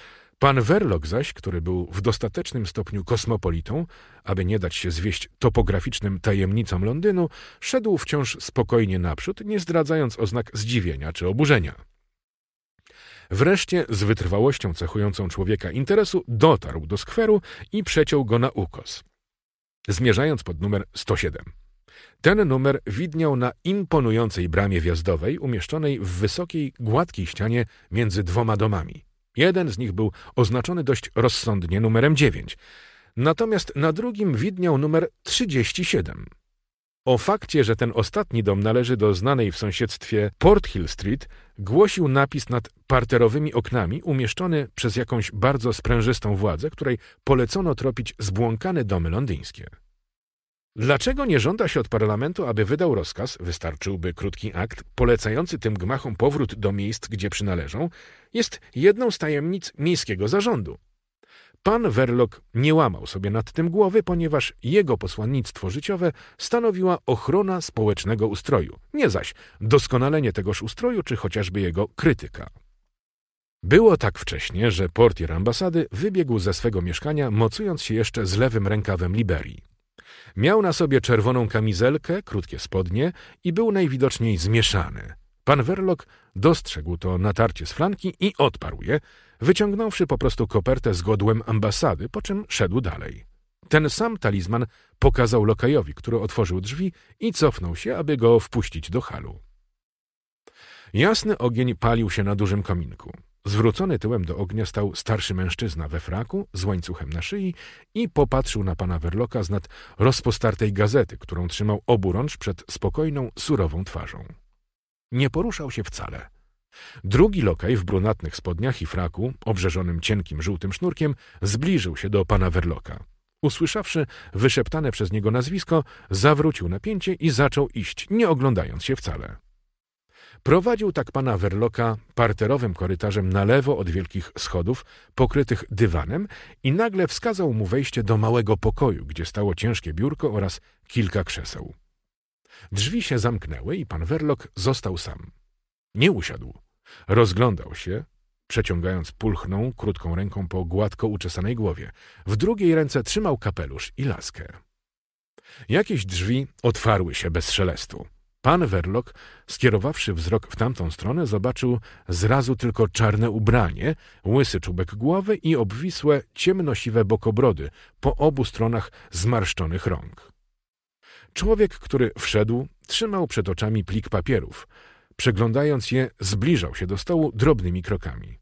S1: Pan Verloc zaś, który był w dostatecznym stopniu kosmopolitą, aby nie dać się zwieść topograficznym tajemnicom Londynu, szedł wciąż spokojnie naprzód, nie zdradzając oznak zdziwienia czy oburzenia. Wreszcie z wytrwałością cechującą człowieka interesu dotarł do skweru i przeciął go na ukos, zmierzając pod numer sto siedem. Ten numer widniał na imponującej bramie wjazdowej umieszczonej w wysokiej, gładkiej ścianie między dwoma domami. Jeden z nich był oznaczony dość rozsądnie numerem dziewięć, natomiast na drugim widniał numer trzydzieści siedem. O fakcie, że ten ostatni dom należy do znanej w sąsiedztwie Porthill Street, głosił napis nad parterowymi oknami umieszczony przez jakąś bardzo sprężystą władzę, której polecono tropić zbłąkane domy londyńskie. Dlaczego nie żąda się od parlamentu, aby wydał rozkaz, wystarczyłby krótki akt, polecający tym gmachom powrót do miejsc, gdzie przynależą, jest jedną z tajemnic miejskiego zarządu. Pan Verloc nie łamał sobie nad tym głowy, ponieważ jego posłannictwo życiowe stanowiła ochrona społecznego ustroju, nie zaś doskonalenie tegoż ustroju, czy chociażby jego krytyka. Było tak wcześnie, że portier ambasady wybiegł ze swego mieszkania, mocując się jeszcze z lewym rękawem liberii. Miał na sobie czerwoną kamizelkę, krótkie spodnie i był najwidoczniej zmieszany. Pan Verloc dostrzegł to natarcie z flanki i odparł je, wyciągnąwszy po prostu kopertę z godłem ambasady, po czym szedł dalej. Ten sam talizman pokazał lokajowi, który otworzył drzwi i cofnął się, aby go wpuścić do halu. Jasny ogień palił się na dużym kominku. Zwrócony tyłem do ognia stał starszy mężczyzna we fraku z łańcuchem na szyi i popatrzył na pana Verloca z nad rozpostartej gazety, którą trzymał oburącz przed spokojną, surową twarzą. Nie poruszał się wcale. Drugi lokaj w brunatnych spodniach i fraku, obrzeżonym cienkim żółtym sznurkiem, zbliżył się do pana Verloca. Usłyszawszy wyszeptane przez niego nazwisko, zawrócił napięcie i zaczął iść, nie oglądając się wcale. Prowadził tak pana Verloca parterowym korytarzem na lewo od wielkich schodów, pokrytych dywanem, i nagle wskazał mu wejście do małego pokoju, gdzie stało ciężkie biurko oraz kilka krzeseł. Drzwi się zamknęły i pan Verloc został sam. Nie usiadł. Rozglądał się, przeciągając pulchną, krótką ręką po gładko uczesanej głowie. W drugiej ręce trzymał kapelusz i laskę. Jakieś drzwi otwarły się bez szelestu. Pan Verloc, skierowawszy wzrok w tamtą stronę, zobaczył zrazu tylko czarne ubranie, łysy czubek głowy i obwisłe, ciemnosiwe bokobrody po obu stronach zmarszczonych rąk. Człowiek, który wszedł, trzymał przed oczami plik papierów. Przeglądając je, zbliżał się do stołu drobnymi krokami.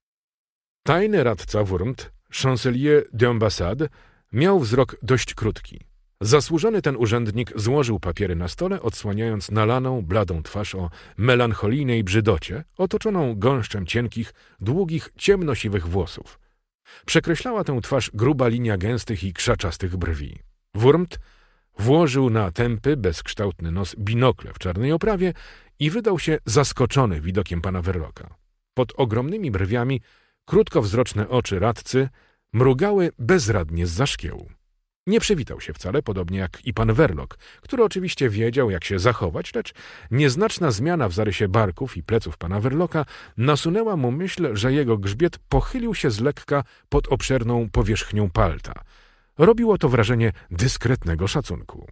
S1: Tajny radca Wurmt, chancelier d'ambassade, miał wzrok dość krótki. Zasłużony ten urzędnik złożył papiery na stole, odsłaniając nalaną, bladą twarz o melancholijnej brzydocie, otoczoną gąszczem cienkich, długich, ciemnosiwych włosów. Przekreślała tę twarz gruba linia gęstych i krzaczastych brwi. Wurmt włożył na tępy, bezkształtny nos binokle w czarnej oprawie i wydał się zaskoczony widokiem pana Verloca. Pod ogromnymi brwiami krótkowzroczne oczy radcy mrugały bezradnie zza szkiełu. Nie przywitał się wcale, podobnie jak i pan Verloc, który oczywiście wiedział, jak się zachować, lecz nieznaczna zmiana w zarysie barków i pleców pana Verloca nasunęła mu myśl, że jego grzbiet pochylił się z lekka pod obszerną powierzchnią palta. Robiło to wrażenie dyskretnego szacunku.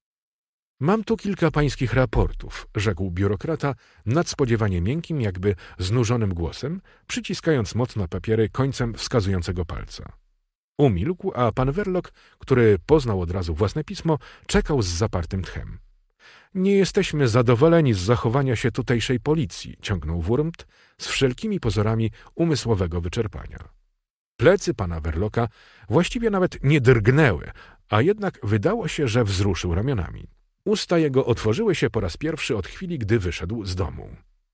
S1: Mam tu kilka pańskich raportów, rzekł biurokrata nadspodziewanie miękkim, jakby znużonym głosem, przyciskając mocno papiery końcem wskazującego palca. Umilkł, a pan Verloc, który poznał od razu własne pismo, czekał z zapartym tchem. Nie jesteśmy zadowoleni z zachowania się tutejszej policji, ciągnął Wurmt z wszelkimi pozorami umysłowego wyczerpania. Plecy pana Verloca właściwie nawet nie drgnęły, a jednak wydało się, że wzruszył ramionami. Usta jego otworzyły się po raz pierwszy od chwili, gdy wyszedł z domu.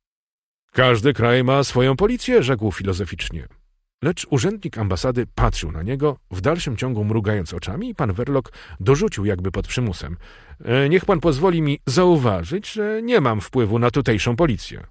S1: Każdy kraj ma swoją policję, rzekł filozoficznie. Lecz urzędnik ambasady patrzył na niego, w dalszym ciągu mrugając oczami, i pan Verloc dorzucił jakby pod przymusem. E, niech pan pozwoli mi zauważyć, że nie mam wpływu na tutejszą policję.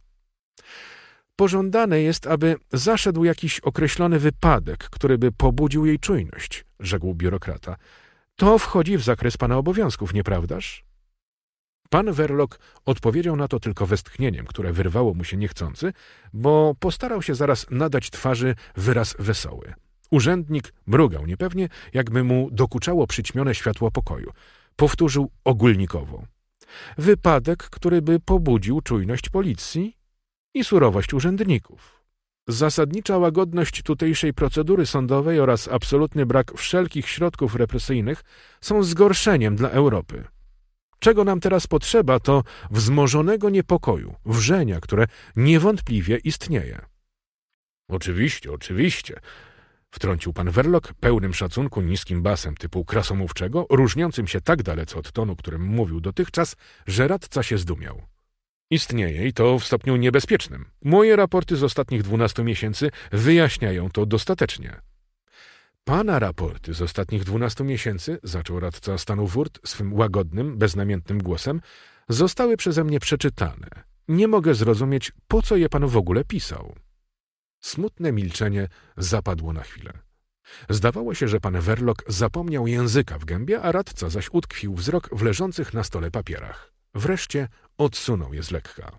S1: Pożądane jest, aby zaszedł jakiś określony wypadek, który by pobudził jej czujność, rzekł biurokrata. To wchodzi w zakres pana obowiązków, nieprawdaż? Pan Verloc odpowiedział na to tylko westchnieniem, które wyrwało mu się niechcący, bo postarał się zaraz nadać twarzy wyraz wesoły. Urzędnik mrugał niepewnie, jakby mu dokuczało przyćmione światło pokoju. Powtórzył ogólnikowo. Wypadek, który by pobudził czujność policji i surowość urzędników. Zasadnicza łagodność tutejszej procedury sądowej oraz absolutny brak wszelkich środków represyjnych są zgorszeniem dla Europy. Czego nam teraz potrzeba, to wzmożonego niepokoju, wrzenia, które niewątpliwie istnieje. Oczywiście, oczywiście, wtrącił pan Verloc pełnym szacunku niskim basem typu krasomówczego, różniącym się tak dalece od tonu, którym mówił dotychczas, że radca się zdumiał. Istnieje i to w stopniu niebezpiecznym. Moje raporty z ostatnich dwunastu miesięcy wyjaśniają to dostatecznie. Pana raporty z ostatnich dwunastu miesięcy, zaczął radca stanu Wurt swym łagodnym, beznamiętnym głosem, zostały przeze mnie przeczytane. Nie mogę zrozumieć, po co je pan w ogóle pisał. Smutne milczenie zapadło na chwilę. Zdawało się, że pan Verloc zapomniał języka w gębie, a radca zaś utkwił wzrok w leżących na stole papierach. Wreszcie odsunął je z lekka.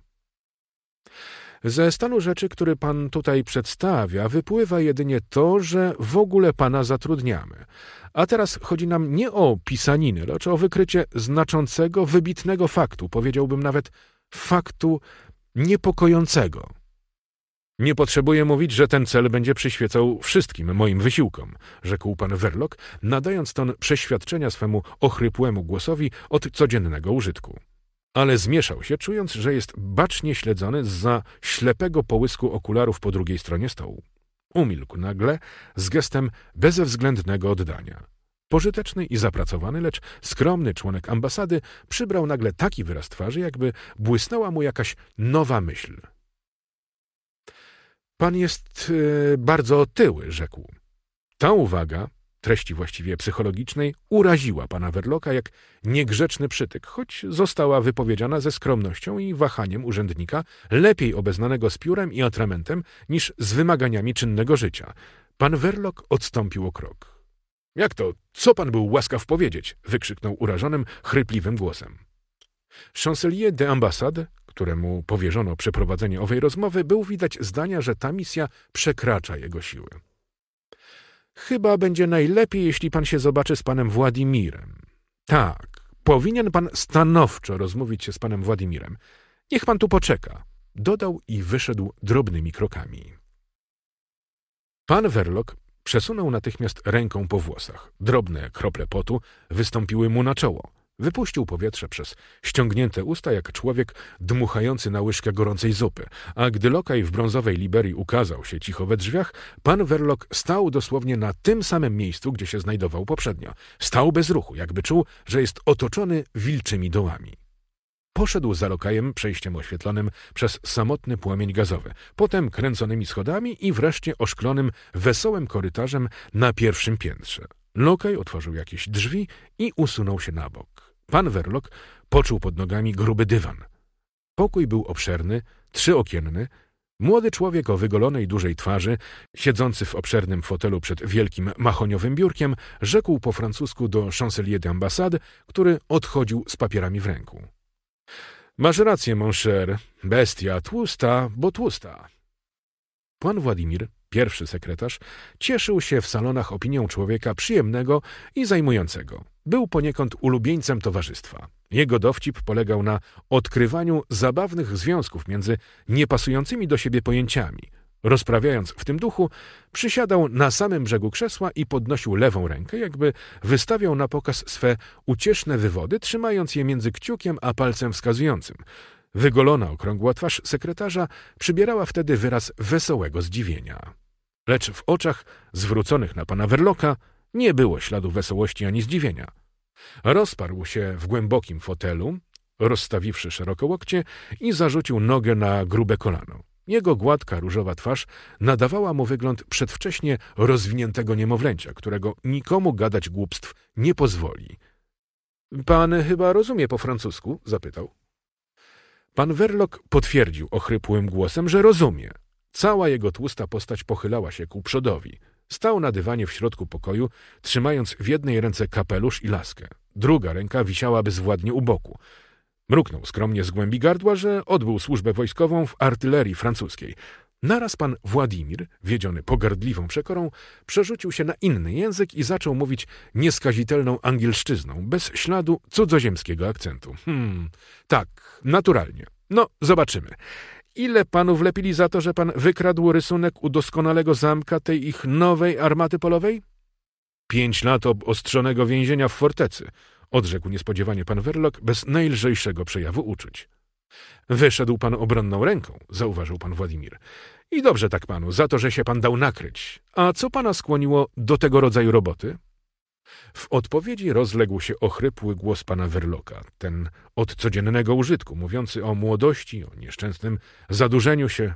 S1: Ze stanu rzeczy, który pan tutaj przedstawia, wypływa jedynie to, że w ogóle pana zatrudniamy. A teraz chodzi nam nie o pisaniny, lecz o wykrycie znaczącego, wybitnego faktu, powiedziałbym nawet faktu niepokojącego. Nie potrzebuję mówić, że ten cel będzie przyświecał wszystkim moim wysiłkom, rzekł pan Verloc, nadając ton przeświadczenia swemu ochrypłemu głosowi od codziennego użytku. Ale zmieszał się, czując, że jest bacznie śledzony zza ślepego połysku okularów po drugiej stronie stołu. Umilkł nagle z gestem bezwzględnego oddania. Pożyteczny i zapracowany, lecz skromny członek ambasady przybrał nagle taki wyraz twarzy, jakby błysnęła mu jakaś nowa myśl. Pan jest e, bardzo otyły, rzekł. Ta uwaga, treści właściwie psychologicznej, uraziła pana Verloca jak niegrzeczny przytyk, choć została wypowiedziana ze skromnością i wahaniem urzędnika, lepiej obeznanego z piórem i atramentem niż z wymaganiami czynnego życia. Pan Verloc odstąpił o krok. — Jak to? Co pan był łaskaw powiedzieć? — wykrzyknął urażonym, chrypliwym głosem. Chancelier de ambassade, któremu powierzono przeprowadzenie owej rozmowy, był widać zdania, że ta misja przekracza jego siły. Chyba będzie najlepiej, jeśli pan się zobaczy z panem Władimirem. Tak, powinien pan stanowczo rozmówić się z panem Władimirem. Niech pan tu poczeka, dodał i wyszedł drobnymi krokami. Pan Verloc przesunął natychmiast ręką po włosach. Drobne krople potu wystąpiły mu na czoło. Wypuścił powietrze przez ściągnięte usta jak człowiek dmuchający na łyżkę gorącej zupy, a gdy lokaj w brązowej liberii ukazał się cicho we drzwiach, pan Verloc stał dosłownie na tym samym miejscu, gdzie się znajdował poprzednio. Stał bez ruchu, jakby czuł, że jest otoczony wilczymi dołami. Poszedł za lokajem przejściem oświetlonym przez samotny płomień gazowy, potem kręconymi schodami i wreszcie oszklonym, wesołym korytarzem na pierwszym piętrze. Lokaj otworzył jakieś drzwi i usunął się na bok. Pan Verloc poczuł pod nogami gruby dywan. Pokój był obszerny, trzyokienny. Młody człowiek o wygolonej dużej twarzy, siedzący w obszernym fotelu przed wielkim mahoniowym biurkiem, rzekł po francusku do chancelier d'ambassade, który odchodził z papierami w ręku. — Masz rację, mon cher. Bestia tłusta, bo tłusta. Pan Władimir, pierwszy sekretarz, cieszył się w salonach opinią człowieka przyjemnego i zajmującego. Był poniekąd ulubieńcem towarzystwa. Jego dowcip polegał na odkrywaniu zabawnych związków między niepasującymi do siebie pojęciami. Rozprawiając w tym duchu, przysiadał na samym brzegu krzesła i podnosił lewą rękę, jakby wystawiał na pokaz swe ucieszne wywody, trzymając je między kciukiem a palcem wskazującym. Wygolona, okrągła twarz sekretarza przybierała wtedy wyraz wesołego zdziwienia. Lecz w oczach zwróconych na pana Verloca nie było śladu wesołości ani zdziwienia. Rozparł się w głębokim fotelu, rozstawiwszy szeroko łokcie i zarzucił nogę na grube kolano. Jego gładka, różowa twarz nadawała mu wygląd przedwcześnie rozwiniętego niemowlęcia, którego nikomu gadać głupstw nie pozwoli. — Pan chyba rozumie po francusku? — zapytał. Pan Verloc potwierdził ochrypłym głosem, że rozumie. Cała jego tłusta postać pochylała się ku przodowi. Stał na dywanie w środku pokoju, trzymając w jednej ręce kapelusz i laskę. Druga ręka wisiała bezwładnie u boku. Mruknął skromnie z głębi gardła, że odbył służbę wojskową w artylerii francuskiej. Naraz pan Władimir, wiedziony pogardliwą przekorą, przerzucił się na inny język i zaczął mówić nieskazitelną angielszczyzną, bez śladu cudzoziemskiego akcentu. Hmm, tak, naturalnie. No, zobaczymy. Ile panu wlepili za to, że pan wykradł rysunek udoskonalego zamka tej ich nowej armaty polowej? Pięć lat obostrzonego więzienia w fortecy, odrzekł niespodziewanie pan Verloc bez najlżejszego przejawu uczuć. Wyszedł pan obronną ręką, zauważył pan Władimir. I dobrze tak panu, za to, że się pan dał nakryć. A co pana skłoniło do tego rodzaju roboty? W odpowiedzi rozległ się ochrypły głos pana Verloca, ten od codziennego użytku, mówiący o młodości, o nieszczęsnym zadłużeniu się.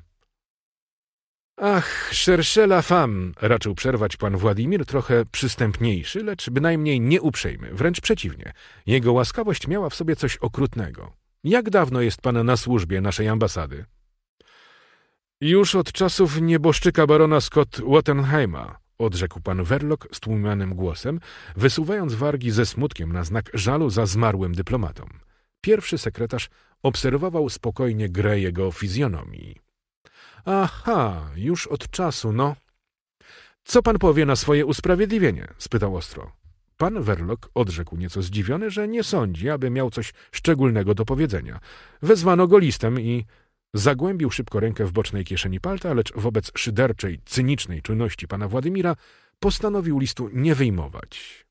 S1: Ach, cherchez la femme, raczył przerwać pan Władimir, trochę przystępniejszy, lecz bynajmniej nieuprzejmy, wręcz przeciwnie. Jego łaskawość miała w sobie coś okrutnego. Jak dawno jest pan na służbie naszej ambasady? Już od czasów nieboszczyka barona Scott Wattenheima, odrzekł pan Verloc stłumionym głosem, wysuwając wargi ze smutkiem na znak żalu za zmarłym dyplomatą. Pierwszy sekretarz obserwował spokojnie grę jego fizjonomii. Aha, już od czasu, no. Co pan powie na swoje usprawiedliwienie? Spytał ostro. Pan Verloc odrzekł nieco zdziwiony, że nie sądzi, aby miał coś szczególnego do powiedzenia. Wezwano go listem i zagłębił szybko rękę w bocznej kieszeni palta, lecz wobec szyderczej, cynicznej czujności pana Władimira postanowił listu nie wyjmować.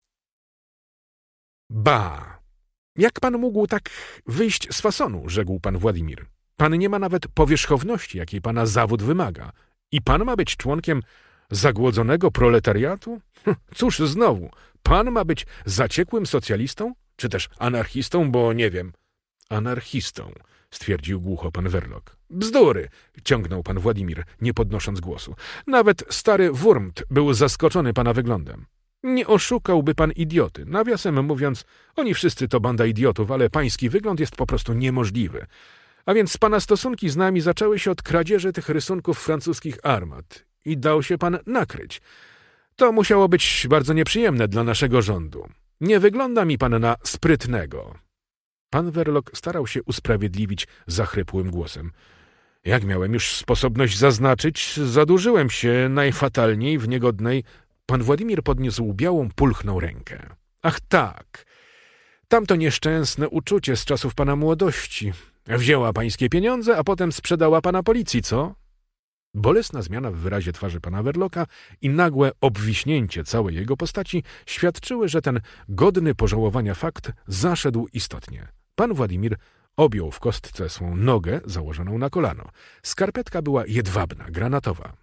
S1: Ba! Jak pan mógł tak wyjść z fasonu, rzekł pan Władimir. Pan nie ma nawet powierzchowności, jakiej pana zawód wymaga. I pan ma być członkiem zagłodzonego proletariatu? Cóż znowu, pan ma być zaciekłym socjalistą? Czy też anarchistą, bo nie wiem. Anarchistą, stwierdził głucho pan Verloc. Bzdury, ciągnął pan Władimir, nie podnosząc głosu. Nawet stary Wurmt był zaskoczony pana wyglądem. Nie oszukałby pan idioty. Nawiasem mówiąc, oni wszyscy to banda idiotów, ale pański wygląd jest po prostu niemożliwy. A więc pana stosunki z nami zaczęły się od kradzieży tych rysunków francuskich armat. I dał się pan nakryć. To musiało być bardzo nieprzyjemne dla naszego rządu. Nie wygląda mi pan na sprytnego. Pan Verloc starał się usprawiedliwić zachrypłym głosem. Jak miałem już sposobność zaznaczyć, zadłużyłem się najfatalniej w niegodnej... Pan Władimir podniósł białą, pulchną rękę. Ach tak, tamto nieszczęsne uczucie z czasów pana młodości. Wzięła pańskie pieniądze, a potem sprzedała pana policji, co? Bolesna zmiana w wyrazie twarzy pana Verloca i nagłe obwiśnięcie całej jego postaci świadczyły, że ten godny pożałowania fakt zaszedł istotnie. Pan Władimir objął w kostce swą nogę założoną na kolano. Skarpetka była jedwabna, granatowa.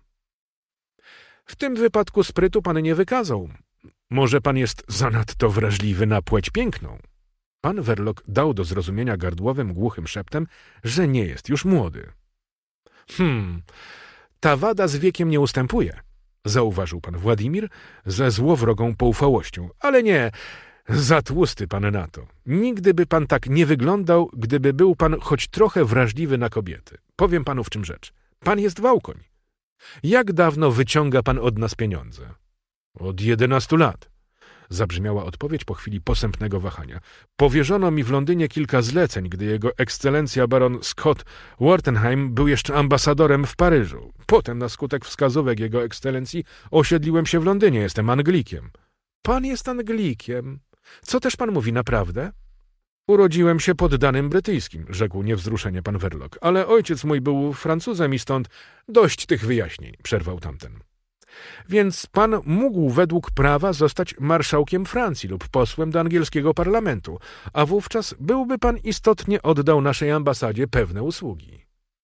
S1: W tym wypadku sprytu pan nie wykazał. Może pan jest zanadto wrażliwy na płeć piękną. Pan Verloc dał do zrozumienia gardłowym, głuchym szeptem, że nie jest już młody. Hmm, ta wada z wiekiem nie ustępuje, zauważył pan Władimir ze złowrogą poufałością. Ale nie, za tłusty pan na to. Nigdy by pan tak nie wyglądał, gdyby był pan choć trochę wrażliwy na kobiety. Powiem panu, w czym rzecz. Pan jest wałkoń. Jak dawno wyciąga pan od nas pieniądze? Od jedenastu lat. Zabrzmiała odpowiedź po chwili posępnego wahania. Powierzono mi w Londynie kilka zleceń, gdy jego ekscelencja baron Scott Wartenheim był jeszcze ambasadorem w Paryżu. Potem na skutek wskazówek jego ekscelencji osiedliłem się w Londynie. Jestem Anglikiem. Pan jest Anglikiem. Co też pan mówi, naprawdę? Urodziłem się poddanym brytyjskim, rzekł niewzruszenie pan Verloc, ale ojciec mój był Francuzem i stąd dość tych wyjaśnień, przerwał tamten. Więc pan mógł według prawa zostać marszałkiem Francji lub posłem do angielskiego parlamentu, a wówczas byłby pan istotnie oddał naszej ambasadzie pewne usługi.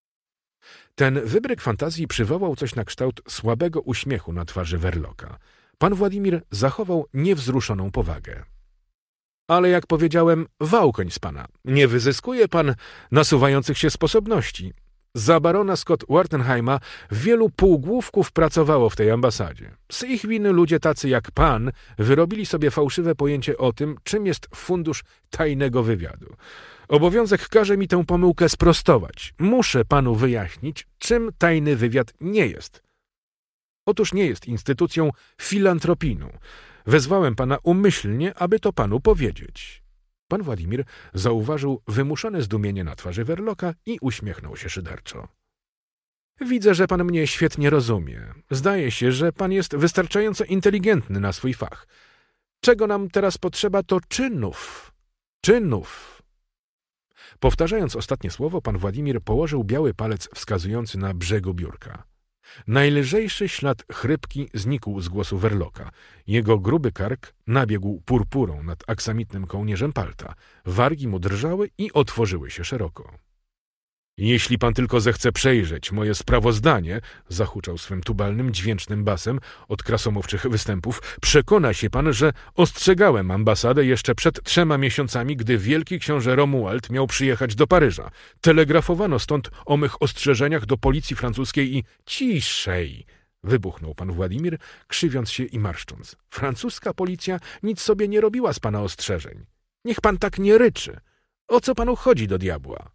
S1: Ten wybryk fantazji przywołał coś na kształt słabego uśmiechu na twarzy Verloca. Pan Władimir zachował niewzruszoną powagę. Ale jak powiedziałem, wałkoń z pana. Nie wyzyskuje pan nasuwających się sposobności. Za barona Scott Wartenheima wielu półgłówków pracowało w tej ambasadzie. Z ich winy ludzie tacy jak pan wyrobili sobie fałszywe pojęcie o tym, czym jest fundusz tajnego wywiadu. Obowiązek każe mi tę pomyłkę sprostować. Muszę panu wyjaśnić, czym tajny wywiad nie jest. Otóż nie jest instytucją filantropijną. Wezwałem pana umyślnie, aby to panu powiedzieć. Pan Władimir zauważył wymuszone zdumienie na twarzy Verlocka i uśmiechnął się szyderczo. Widzę, że pan mnie świetnie rozumie. Zdaje się, że pan jest wystarczająco inteligentny na swój fach. Czego nam teraz potrzeba, to czynów. Czynów. Powtarzając ostatnie słowo, pan Władimir położył biały palec wskazujący na brzegu biurka. Najlżejszy ślad chrypki znikł z głosu Verlocka. Jego gruby kark nabiegł purpurą nad aksamitnym kołnierzem palta. Wargi mu drżały i otworzyły się szeroko. Jeśli pan tylko zechce przejrzeć moje sprawozdanie, zahuczał swym tubalnym, dźwięcznym basem od krasomówczych występów, przekona się pan, że ostrzegałem ambasadę jeszcze przed trzema miesiącami, gdy wielki książę Romuald miał przyjechać do Paryża. Telegrafowano stąd o mych ostrzeżeniach do policji francuskiej i... Ciszej! Wybuchnął pan Władimir, krzywiąc się i marszcząc. Francuska policja nic sobie nie robiła z pana ostrzeżeń. Niech pan tak nie ryczy. O co panu chodzi do diabła?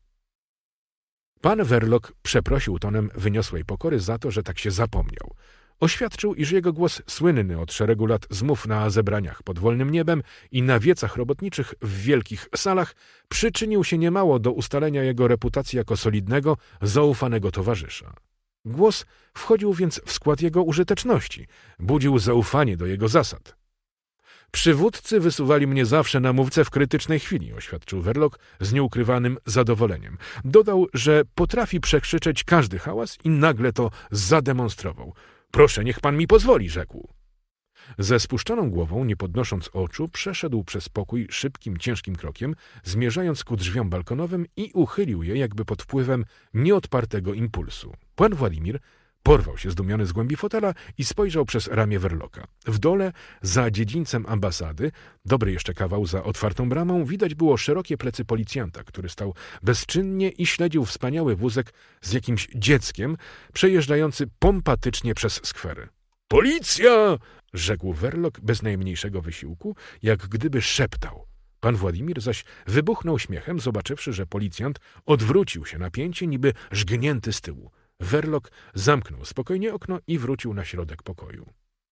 S1: Pan Verlock przeprosił tonem wyniosłej pokory za to, że tak się zapomniał. Oświadczył, iż jego głos słynny od szeregu lat zmów na zebraniach pod wolnym niebem i na wiecach robotniczych w wielkich salach przyczynił się niemało do ustalenia jego reputacji jako solidnego, zaufanego towarzysza. Głos wchodził więc w skład jego użyteczności, budził zaufanie do jego zasad. Przywódcy wysuwali mnie zawsze na mówcę w krytycznej chwili, oświadczył Verlock z nieukrywanym zadowoleniem. Dodał, że potrafi przekrzyczeć każdy hałas i nagle to zademonstrował. Proszę, niech pan mi pozwoli, rzekł. Ze spuszczoną głową, nie podnosząc oczu, przeszedł przez pokój szybkim, ciężkim krokiem, zmierzając ku drzwiom balkonowym i uchylił je jakby pod wpływem nieodpartego impulsu. Pan Władimir porwał się zdumiony z głębi fotela i spojrzał przez ramię Verlocka. W dole, za dziedzińcem ambasady, dobry jeszcze kawał za otwartą bramą, widać było szerokie plecy policjanta, który stał bezczynnie i śledził wspaniały wózek z jakimś dzieckiem, przejeżdżający pompatycznie przez skwery. — Policja! — rzekł Verlock bez najmniejszego wysiłku, jak gdyby szeptał. Pan Władimir zaś wybuchnął śmiechem, zobaczywszy, że policjant odwrócił się na pięcie, niby żgnięty z tyłu. Verlock zamknął spokojnie okno i wrócił na środek pokoju.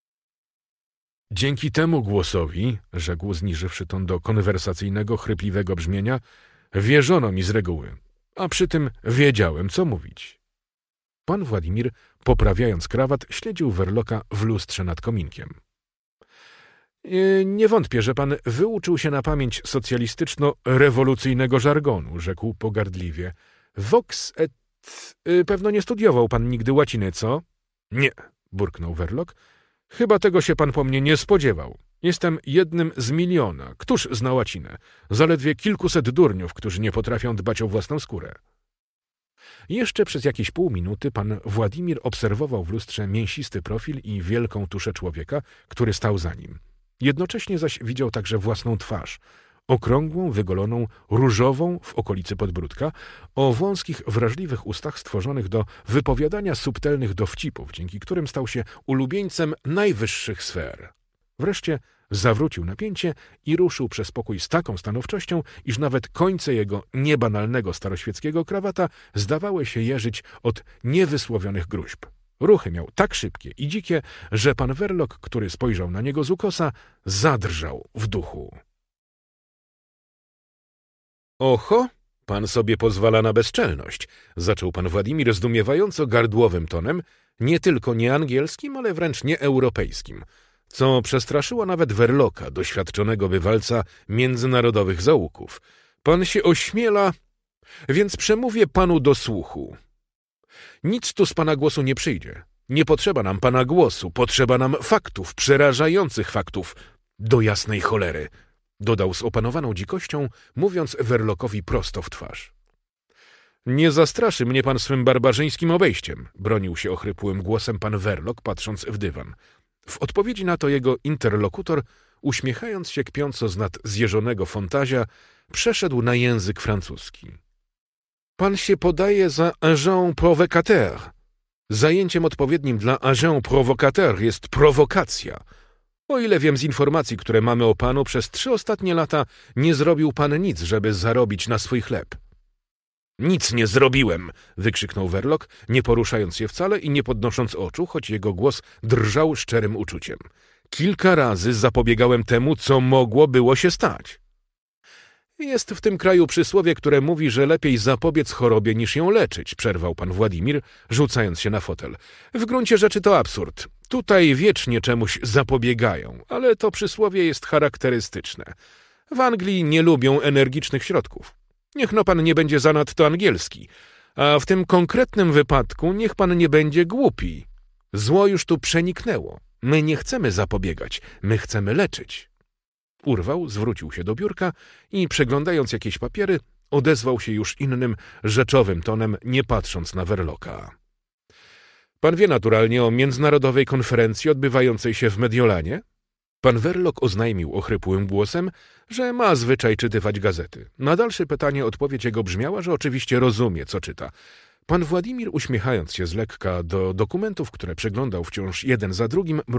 S1: Dzięki temu głosowi, rzekł zniżywszy ton do konwersacyjnego, chrypliwego brzmienia, wierzono mi z reguły, a przy tym wiedziałem, co mówić. Pan Władimir, poprawiając krawat, śledził Verlocka w lustrze nad kominkiem. Nie wątpię, że pan wyuczył się na pamięć socjalistyczno-rewolucyjnego żargonu, rzekł pogardliwie. Vox et... Pewno nie studiował pan nigdy łaciny, co? Nie, burknął Verlock. Chyba tego się pan po mnie nie spodziewał. Jestem jednym z miliona. Któż zna łacinę? Zaledwie kilkuset durniów, którzy nie potrafią dbać o własną skórę. Jeszcze przez jakieś pół minuty pan Władimir obserwował w lustrze mięsisty profil i wielką tuszę człowieka, który stał za nim. Jednocześnie zaś widział także własną twarz, okrągłą, wygoloną, różową w okolicy podbródka, o wąskich, wrażliwych ustach stworzonych do wypowiadania subtelnych dowcipów, dzięki którym stał się ulubieńcem najwyższych sfer. Wreszcie zawrócił napięcie i ruszył przez pokój z taką stanowczością, iż nawet końce jego niebanalnego staroświeckiego krawata zdawały się jeżyć od niewysłowionych gruźb. Ruchy miał tak szybkie i dzikie, że pan Verlock, który spojrzał na niego z ukosa, zadrżał w duchu. Oho, pan sobie pozwala na bezczelność, zaczął pan Władimir zdumiewająco gardłowym tonem, nie tylko nieangielskim, ale wręcz nieeuropejskim, co przestraszyło nawet Verlocka, doświadczonego bywalca międzynarodowych zaułków. Pan się ośmiela, więc przemówię panu do słuchu. Nic tu z pana głosu nie przyjdzie. Nie potrzeba nam pana głosu, potrzeba nam faktów, przerażających faktów. Do jasnej cholery, dodał z opanowaną dzikością, mówiąc Verlockowi prosto w twarz. Nie zastraszy mnie pan swym barbarzyńskim obejściem, bronił się ochrypłym głosem pan Verlock, patrząc w dywan. W odpowiedzi na to jego interlokutor, uśmiechając się kpiąco z nad zjeżonego fantazja, przeszedł na język francuski. Pan się podaje za agent provocateur. Zajęciem odpowiednim dla agent provocateur jest prowokacja. O ile wiem z informacji, które mamy o panu, przez trzy ostatnie lata nie zrobił pan nic, żeby zarobić na swój chleb. Nic nie zrobiłem, wykrzyknął Verlock, nie poruszając się wcale i nie podnosząc oczu, choć jego głos drżał szczerym uczuciem. Kilka razy zapobiegałem temu, co mogło było się stać. Jest w tym kraju przysłowie, które mówi, że lepiej zapobiec chorobie niż ją leczyć, przerwał pan Władimir, rzucając się na fotel. W gruncie rzeczy to absurd. Tutaj wiecznie czemuś zapobiegają, ale to przysłowie jest charakterystyczne. W Anglii nie lubią energicznych środków. Niech no pan nie będzie zanadto angielski, a w tym konkretnym wypadku niech pan nie będzie głupi. Zło już tu przeniknęło. My nie chcemy zapobiegać, my chcemy leczyć. Urwał, zwrócił się do biurka i przeglądając jakieś papiery, odezwał się już innym, rzeczowym tonem, nie patrząc na Verlocka. Pan wie naturalnie o międzynarodowej konferencji odbywającej się w Mediolanie? Pan Verloc oznajmił ochrypłym głosem, że ma zwyczaj czytywać gazety. Na dalsze pytanie odpowiedź jego brzmiała, że oczywiście rozumie, co czyta. Pan Władimir, uśmiechając się z lekka do dokumentów, które przeglądał wciąż jeden za drugim,